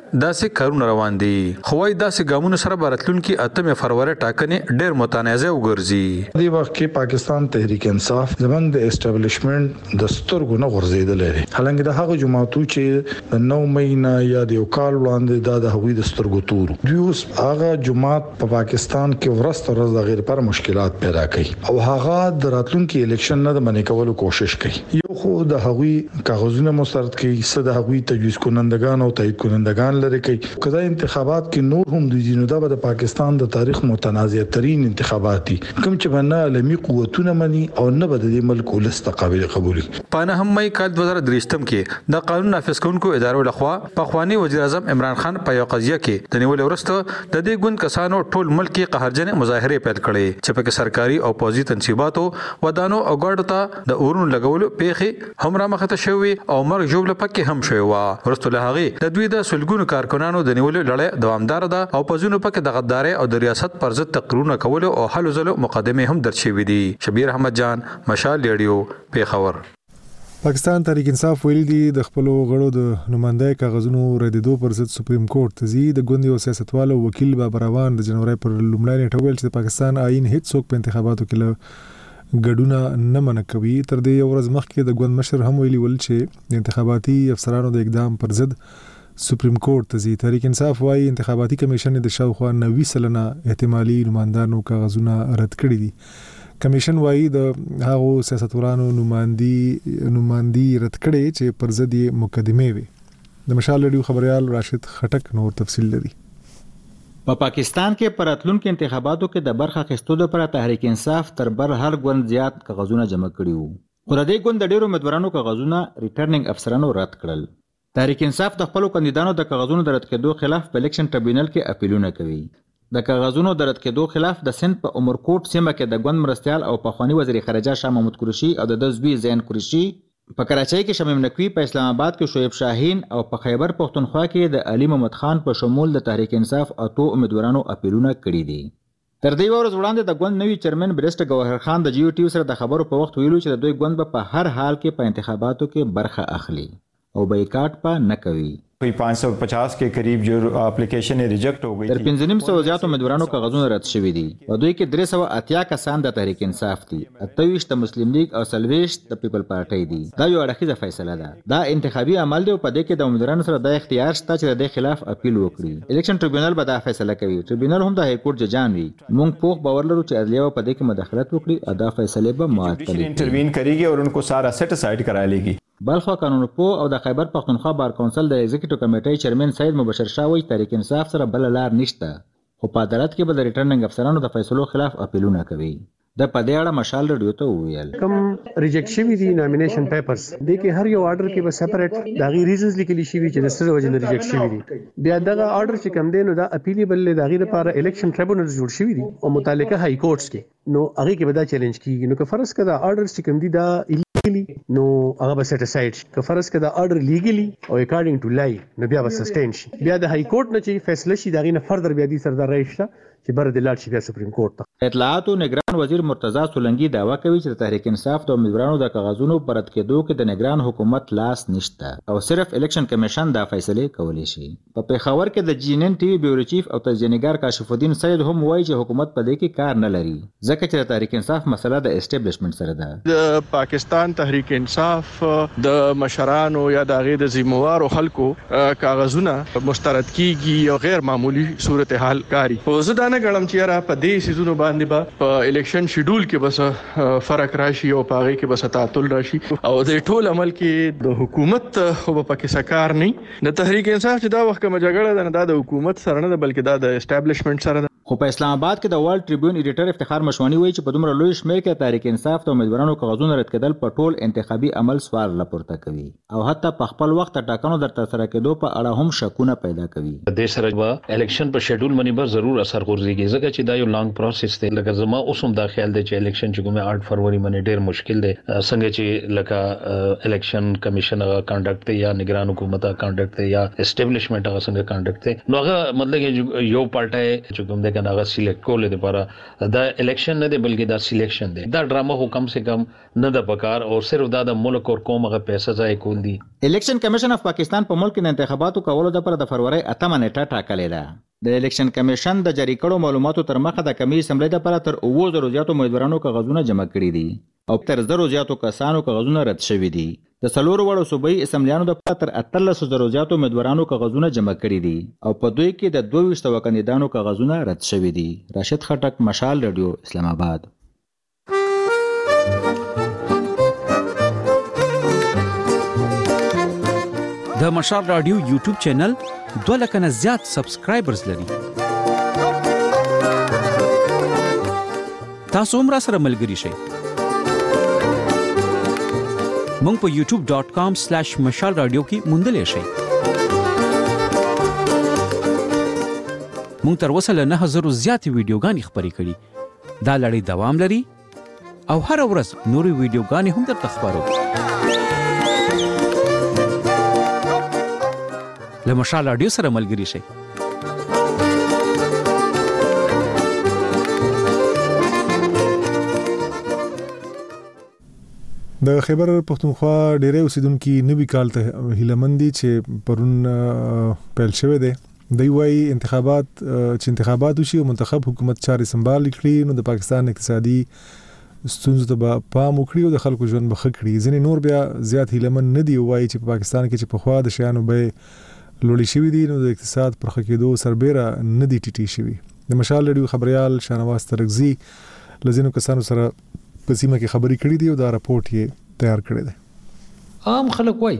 داسې کارونه روان دي. خوای داسې ګامونو سره براتلونکو 8 فروری ټاکنې ډېر متنازع وګرځي. دی وخت کې پاکستان تحریک انصاف زمنګ د اسټابلیشمنت د سترګو نه غورځیدل لري. حالانکه د هغه جماعتو چې د 9 مهینه یا د یو کال وړاندې د هغوی د سترګو تور دوی اوس هغه جماعت په پاکستان کې ورسته ورځ د غیر پر مشکلات پیدا کوي او هغه د راتلونکو الیکشن نه د منې کولو کوشش کوي. یو خو د هغوی کاغذونه مسترد کوي، څه د هغوی تجویز کنندگان او تایید کنندگان لري کوي. کله انتخابات کې نور هم د دینو د پاکستان د تاریخ متنازع ترين انتخابات دي کوم چې بنا عالمي قوتونه مني او نه بد د ملک ولست قابل قبول. په 9 مې کال 2023 کې د قانون نافذ کونکو ادارو لخوا په خواني وزیر اعظم عمران خان په یو قضیه کې د نیول ورسته د دې ګوند کسانو ټول ملک کې قهرجن مظاهره پیل کړي چې په سرکاري او پوزي تنصیباتو ودانو او ګاډو ته د اورونو لګولو پیخي هم را مخته شوی او مرګ جوړ پکې هم شوی و. ورسته له هغه د دوی د سلګونو کارکونانو د نیولو لړۍ دوامدار ده او په ځینو پکې د غداري او د ریاست پر ضد تقریرونه کول او حل زلو مقدمه هم درشوي دي. شبیر احمد جان، مشال ریډیو، پیښور. پاکستان تحریک انصاف ویلي دي د خپل غړو د نمائندای کاغذونو ردیدو پر ضد سپریم کورټ ته ځي. د ګوند یو سیاستوالو وکیل بابر روان د جنوري پر لومړی نیټه ویل چې د پاکستان آئین هیڅ څوک په انتخاباتو کې له ګډونه نه منع کوي. تر دې یو ورځ مخکې د ګوند مشر هم ویلي ول چې د انتخاباتي افسرانو د اقدام پر ضد سپریم کورټ ته ځي. تحریک انصاف وايي انتخاباتي کمیشن د شاوخوا 90 سلنه احتمالي نمائندانو کاغذونه رد کړي دي. کمیشن وايي د هغو سیاستوالانو نمائندي رد کړي چې پر ضد یې مقدمه وي. د مشال ریډیو خبريال راشد خټک نور تفصیل لري. په پاکستان کې پر راتلونکو انتخاباتو کې د برخه اخیستو لپاره تحریک انصاف تر بر هر ګوند زیات کاغذونه جمع کړي وو. خو د دې ګوند د ډیرو امیدوارانو کاغذونه ریټرنینګ افسرانو رد کړل. تحریک انصاف د خپل کاندیدانو د کاغذونو د رد کېدو خلاف په الیکشن ټریبیونل کې اپیلونه کوي. د کاغذونو د رد کېدو خلاف د سند په عمرکوټ سیمه کې د ګوند مرستيال او پخوانی وزیر خارجه شاه محمود قریشي او د زوی زین قریشي، په کراچۍ کې شمیم نقوی، په اسلام آباد کې شعیب شاهین او په خیبر پختونخوا کې د علي محمد خان په شمول د تحریک انصاف اتو امیدوارانو اپیلونه کړي دي. تر دې ورځ وړاندې د ګوند نوی چیرمن بریسټ گوهر خان د جیو ټي سره د خبرو په وخت ویلو چې د دوی ګوند په هر حال کې په انتخاباتو کې برخه اخلي او بایکاټ په نه کوي. 550 के करीब जो एप्लीकेशन रिजेक्ट हो गई تر 500 زیات امیدوارانو کاغذونه رد شوي دي. په دوی کې 380 کسان د تحریک انصاف دي، 28 د مسلم لیگ او 30 د پیپل پارټي دي. دا یو اړخیزه فیصله ده. دا انتخابي عمل دی او په دې کې د امیدوارانو سره د اختیار شته چې د خلاف اپیل وکړي. الیکشن ټریبیونل به دا فیصله کوي. ټریبیونل هم د های کورټ ججان وي. موږ پوښ باور لرو چې عدلیه په دې کې مداخلت وکړي او دا فیصله به معطل کړي. انټروین کوي او انکو سارا سیټ اسائیډ کرا لېږي. بلخوا قانون پو او د خیبر پختونخوا بار کونسل د ایگزیکټیو کمیټې چیرمن سید مبشر شاه وایي تحریک انصاف سره بل لار نشته، خو په عدالت کې به د ریټرنینګ افسرانو د فیصلو خلاف اپیلونه کوي. د په دې اړه مشال ریډیو ته وویل کوم ریجیکټ شوی دي نامینیشن پیپرز د کې هر یو آرډر کې به سپریټ د غي ریزنز لیکلي شي چې د سره وجه نه ریجیکټ شوی دي. بیا دغه آرډر چې کم دی نو دا اپیلیبل د غي لپاره الیکشن ټریبیونل جوړ شوی دي او متعلقه های کورټس کې نو هغه کې به دا چیلنج کیږي. نو که فرض کړه آرډر چې کم دي دا نو هغه به سیټ اسایډ که فرض کړه آرډر لیګلی او اکارډینګ ټو لای نو بیا به سسټین شي. بیا د های کورټ نه چې فیصله شي دا غي نه فردر بیا دي سردار راشته چې بر د لاړ شي بیا سپریم کورټ ته. اطلاعات او نگران وزیر مرتضی سولنګي دعوا کوي چې د تحریک انصاف د امیدوارانو د کاغذونو پر رد کېدو کې د نگران حکومت لاس نشته او صرف الیکشن کمیشن دا فیصله کولی شي. په پیښور کې د جی ان ان ټي وی بیورو چیف او تجزیه‌نګار کاشف الدین سید هم وایي چې حکومت په دې کې کار نه لري ځکه چې د تحریک انصاف مسله د اسټابلیشمنت سره ده. د پاکستان تحریک انصاف د مشرانو یا د غیر د ذمہوارو خلکو کاغذونه مسترد کیږي او غیر معمولی صورتحال کاری. خو زه دا نه غواړم چې را په دې سيزونو باندې په الیکشن شیډول کې بس فرق راشي او پاره کې بس تعطل راشي او د ټول عمل کې د حکومت خو په کې سکار نه د تحریک انصاف چې دا وخت کوم جګړه ده د حکومت سره نه بلکې دا د اسټابلیشمنت سره ده. خو په اسلام آباد کې د ورلد ټریبیون ایډیټر افتخار مشوانی وایي چې په دومره لوی شمېر کې تحریک انصاف ته امیدوارانو کاغذونه رد کېدل په ټول انتخابي عمل سوال راپورته کوي او حتی په خپل وخت ټاکنو در ترسره کېدو په اړه هم شکونه پیدا کوي. د سره به الیکشن په شیډول باندې به ضرور اثر غورځيږي ځکه چې دا یو لانګ پروسس دی. لکه زما اوس هم دا خیال دی چې الیکشن چې کومه 8 فروری باندې ډېر مشکل دی څنګه چې لکه الیکشن کمیشن هغه کنډکټ دی یا نگران حکومت کنډکټ دی یا اسټابلیشمنت هغه څنګه کنډکټ دی نو هغه مطلب یو پارټي چې کوم د کنه هغه سلیکټ کول دي لپاره دا الیکشن نه دی بلکې دا سلیکشن دی دا ډرامه هو کم سے کم نه د پکار او صرف دا د ملک او قوم هغه پیسې ځای کول دي. الیکشن کمیشن اف پاکستان په ملک کې انتخاباتو کولو لپاره د فروری 8 نیټه ټاکلې ده. د الیکشن کمیشن د جاری کړو معلوماتو تر مخه د کمی اسمبلی لپاره تر 9000 زیاتو امیدوارانو کاغذونه جمع کړي دي او تر 1000 زیاتو کسانو کاغذونه رد شوي دي. د څلورو وړو صوبایي اسمبلیانو د تر 18000 زیاتو امیدوارانو کاغذونه جمع کړي دي او په دوی کې د 22 کاندیدانو کاغذونه رد شوي دي. راشد خټک، مشال رادیو، اسلام آباد. د مشال رادیو یوټیوب چینل 2 لک نه زیات سبسکرایبرز لري. تاسو هم را سره ملګري شئ. مونږ په youtube.com/مشال رادیو کې موندلی شئ. مونږ تر اوسه له 9000 زیاتې ویډیوګانې خپرې کړي. دا لړۍ دوام لري او هر ورځ نورې ویډیوګانې هم درته خپرو. له مشال رادیو سره ملګري شئ. د خیبر پختونخوا ډیری اوسیدونکو نوي کال ته هیلمندي چې پرون پیل شوه دي. دوی وايي انتخابات وشي او منتخب حکومت چاري سمبال کړي نو د پاکستان اقتصادي ستونزو ته پام وکړي او د خلکو ژوند بخښ کړي. ځینې نور بیا زیات هیلمن نه دی وایي چې په پاکستان کې چې په خوا د شیانو به لوړی شوی دي نو د اقتصاد پر خکېدو سربېره نه دی ټیټی شوی. د مشال رادیو خبريال شاهنواز ترغزي لزینو کسانو سره په سیمه کې خبري کړې دي او دا راپورټ یې تیار کړی دی. عام خلک وای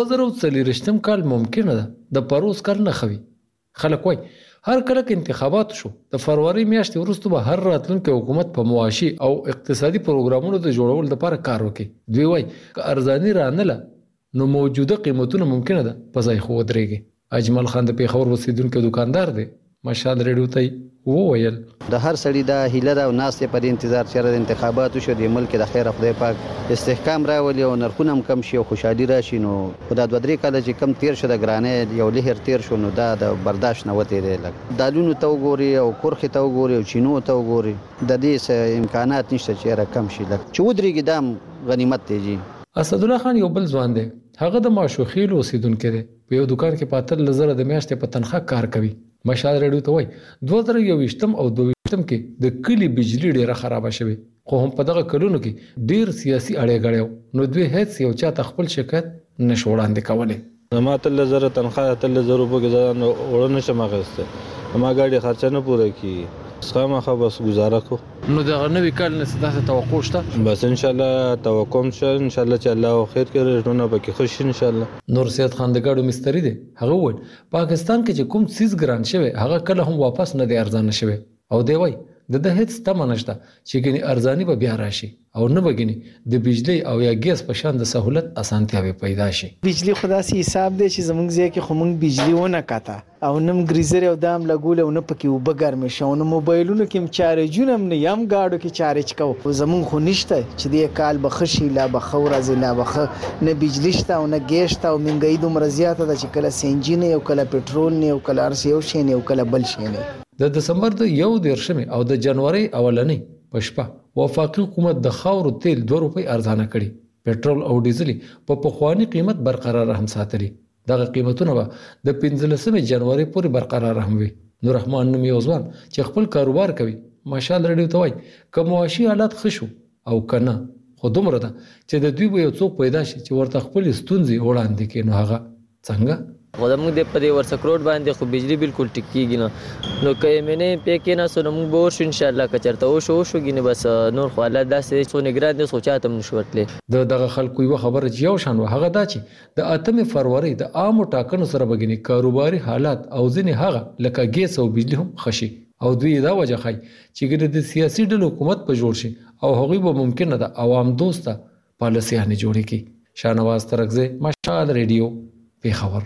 2023 کال ممکن ده د پروس کال نه خوي. خلک وای هر کله کې انتخابات شو د فروری میاشتې وروسته به هر راتلونکي حکومت په معاشي او اقتصادي پروګرامونو د جوړولو لپاره کار وکړي. دوی وای که ارزاني رانه نو موجوده قیمتونه ممکن ده په ځای خو درېږي. اجمل خان د پیښور اوسیدونکو دکاندار دی. مشال رادیو ته وویل د هر سړي د هیله دا ناس په دې انتظار چې د انتخاباتو شو د ملک د خیر خدای پاک استحکام راولي او نرخونه هم کم شي او خوشحالي راشي. نو خدای د درې کال چې کم تیر شو د ګرانه یو لهر تیر شو نو دا د برداشت نه وته دی. لکه دالونو ته وګوري او کورخه ته وګوري او چینو ته وګوري د دې امکانات نشته چې رقم شي. لکه چودري ګدام غنیمت دی. اسد الله خان یو بل ځوان دی. هغه د ماشوخیل اوسیدونکو دی. په یو دکان کې پاتل لزر د میاشتې په تنخواه کار کوي. مشال رادیو ته وای 2021 او 2022 کې د کلی بجلی ډیره خرابه شوه خو هم په دغه کلونو کې ډیر سیاسي اړه غړیو نو دوی هیڅ یو چا تخپل شکایت نشو وړاندې کوله. ما تل زره تنخواه تل زره په کې ځان وړنه شمغسته ما ګاډي خرچه نه پوره کی څخه خو بس گزاره کو. نو دا نوې کال نه ستاسو توقع شته؟ بس ان شاء الله توقع شته ان شاء الله چې الله خیر کړي ټونه پکې خوش ان شاء الله. نور سید خان د ګاډو مستری دی. هغه وویل پاکستان کې چې کوم سیس ګران شوی هغه کله هم واپس نه دی ارزانه شوی او دی وای د هیڅ تمه نشته چې ګني ارزاني به بیا راشي او نه بګني د بجلی او یا ګیس په شان د سہولت اسانتیاوي پیدا شي. بجلی خدا سي حساب دی چې زمونږ ځای کې خو مونږ بجلی ونه کاته او نم گریزر او دام لګول او نه پکې وبګر مې شو نو موبایلونو کې چارجونه نه یم گاډو کې چارج کو زمونږ خو نشته چې د کال بخښي لا بخور از لا بخ نه بجلی شته او نه ګیس شته او منګي دومره زیاته ده چې کله سنجین او کله پټرول نه او کله ارس یو شي نه او کله بل شي نه. د دسمبر د 1 او د جنوري اولنۍ پښپا وفاقي حکومت د خاور تیل 2 روپۍ ارزانه کړي. پټرول او ډیزل په پخوانی قیمت برقرار هم ساتري. دغه قیمتونه به د 15 جنوري پورې برقرار هم وي. نور رحمان نوم یو ځوان چې خپل کاروبار کوي ماشال رادیو ته وای کوم معاشي حالات خشو او کنه خو دومره ده چې د دوی یو څوک پیدا شي چې ورته خپل ستونزې وړاندې کړي. نو هغه څنګه خو زموږ د په دې ورسکروټ باندې خو بجلی بالکل ټیک کیږي نه نو که مې نه پې کې نه سو موږ به ورشو ان شاء الله که چېرته وشو ګینې بس نور خو حالات داسې څو نګران دي خو چاته هم نشو ورتلی. دغه خلکو یوه خبره چې یو شان وه هغه دا چې د 8 فروری د عامو ټاکنو سره به ګینې کاروباري حالات او ځینې هغه لکه ګیس او بجلی هم ښه شي او دوی دا وجه ښایي چې ګینې د سیاسي ډلو حکومت په جوړ شي او هغوی به ممکنه ده عوام دوسته پالیسیانې جوړې کړي. شاهنواز ترغزي، مشال رادیو، پیښور.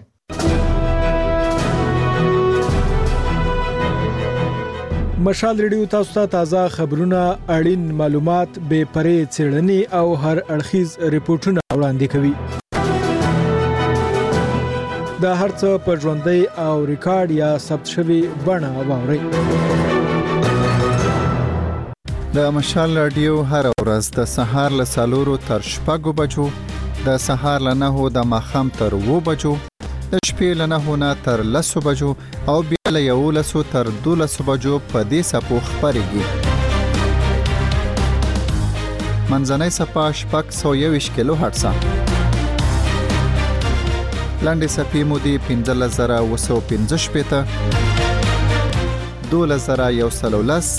مشال رادیو تاسو ته تازه خبرونه، اړین معلومات، بې پرې څېړنې او هر اړخیز ریپورتونه وړاندې کوي. دا هر څه په ژوندۍ او ریکارډ یا ثبت شوی بڼه واورئ. د مشال رادیو هر ورځ د سهار له 4 تر 6 بجو، د سهار له 9 د ماښام تر 2 بجو، د شپې له 9 نه تر 10 بجو او بیا له 11 تر 12 بجو په دې سپو خبرېږي. منځنۍ سپا 621 کیلو هرتز. لاندې سپې مودې 15915 12110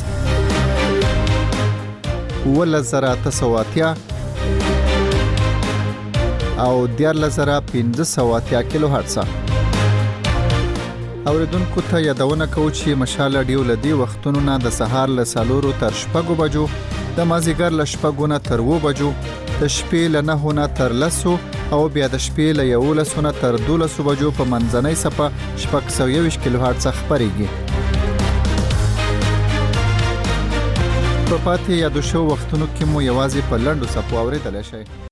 11980 او 14580 کیلو هرتز. اوریدونکو ته یادونه کوو چې مشال رادیو لدی وختونو نه د سهار له 4 تر 6 بجو، د مازیګر له 6 نه تر 2 بجو، د شپې له 9 نه تر 10 او بیا د شپې له 11 نه تر 12 بجو په منځنۍ سپه 621 کیلو هرتز خبرېږي. په پاتې یادو شو وختونو کې مو یوازې په لنډو سپو اورېدلی شئ.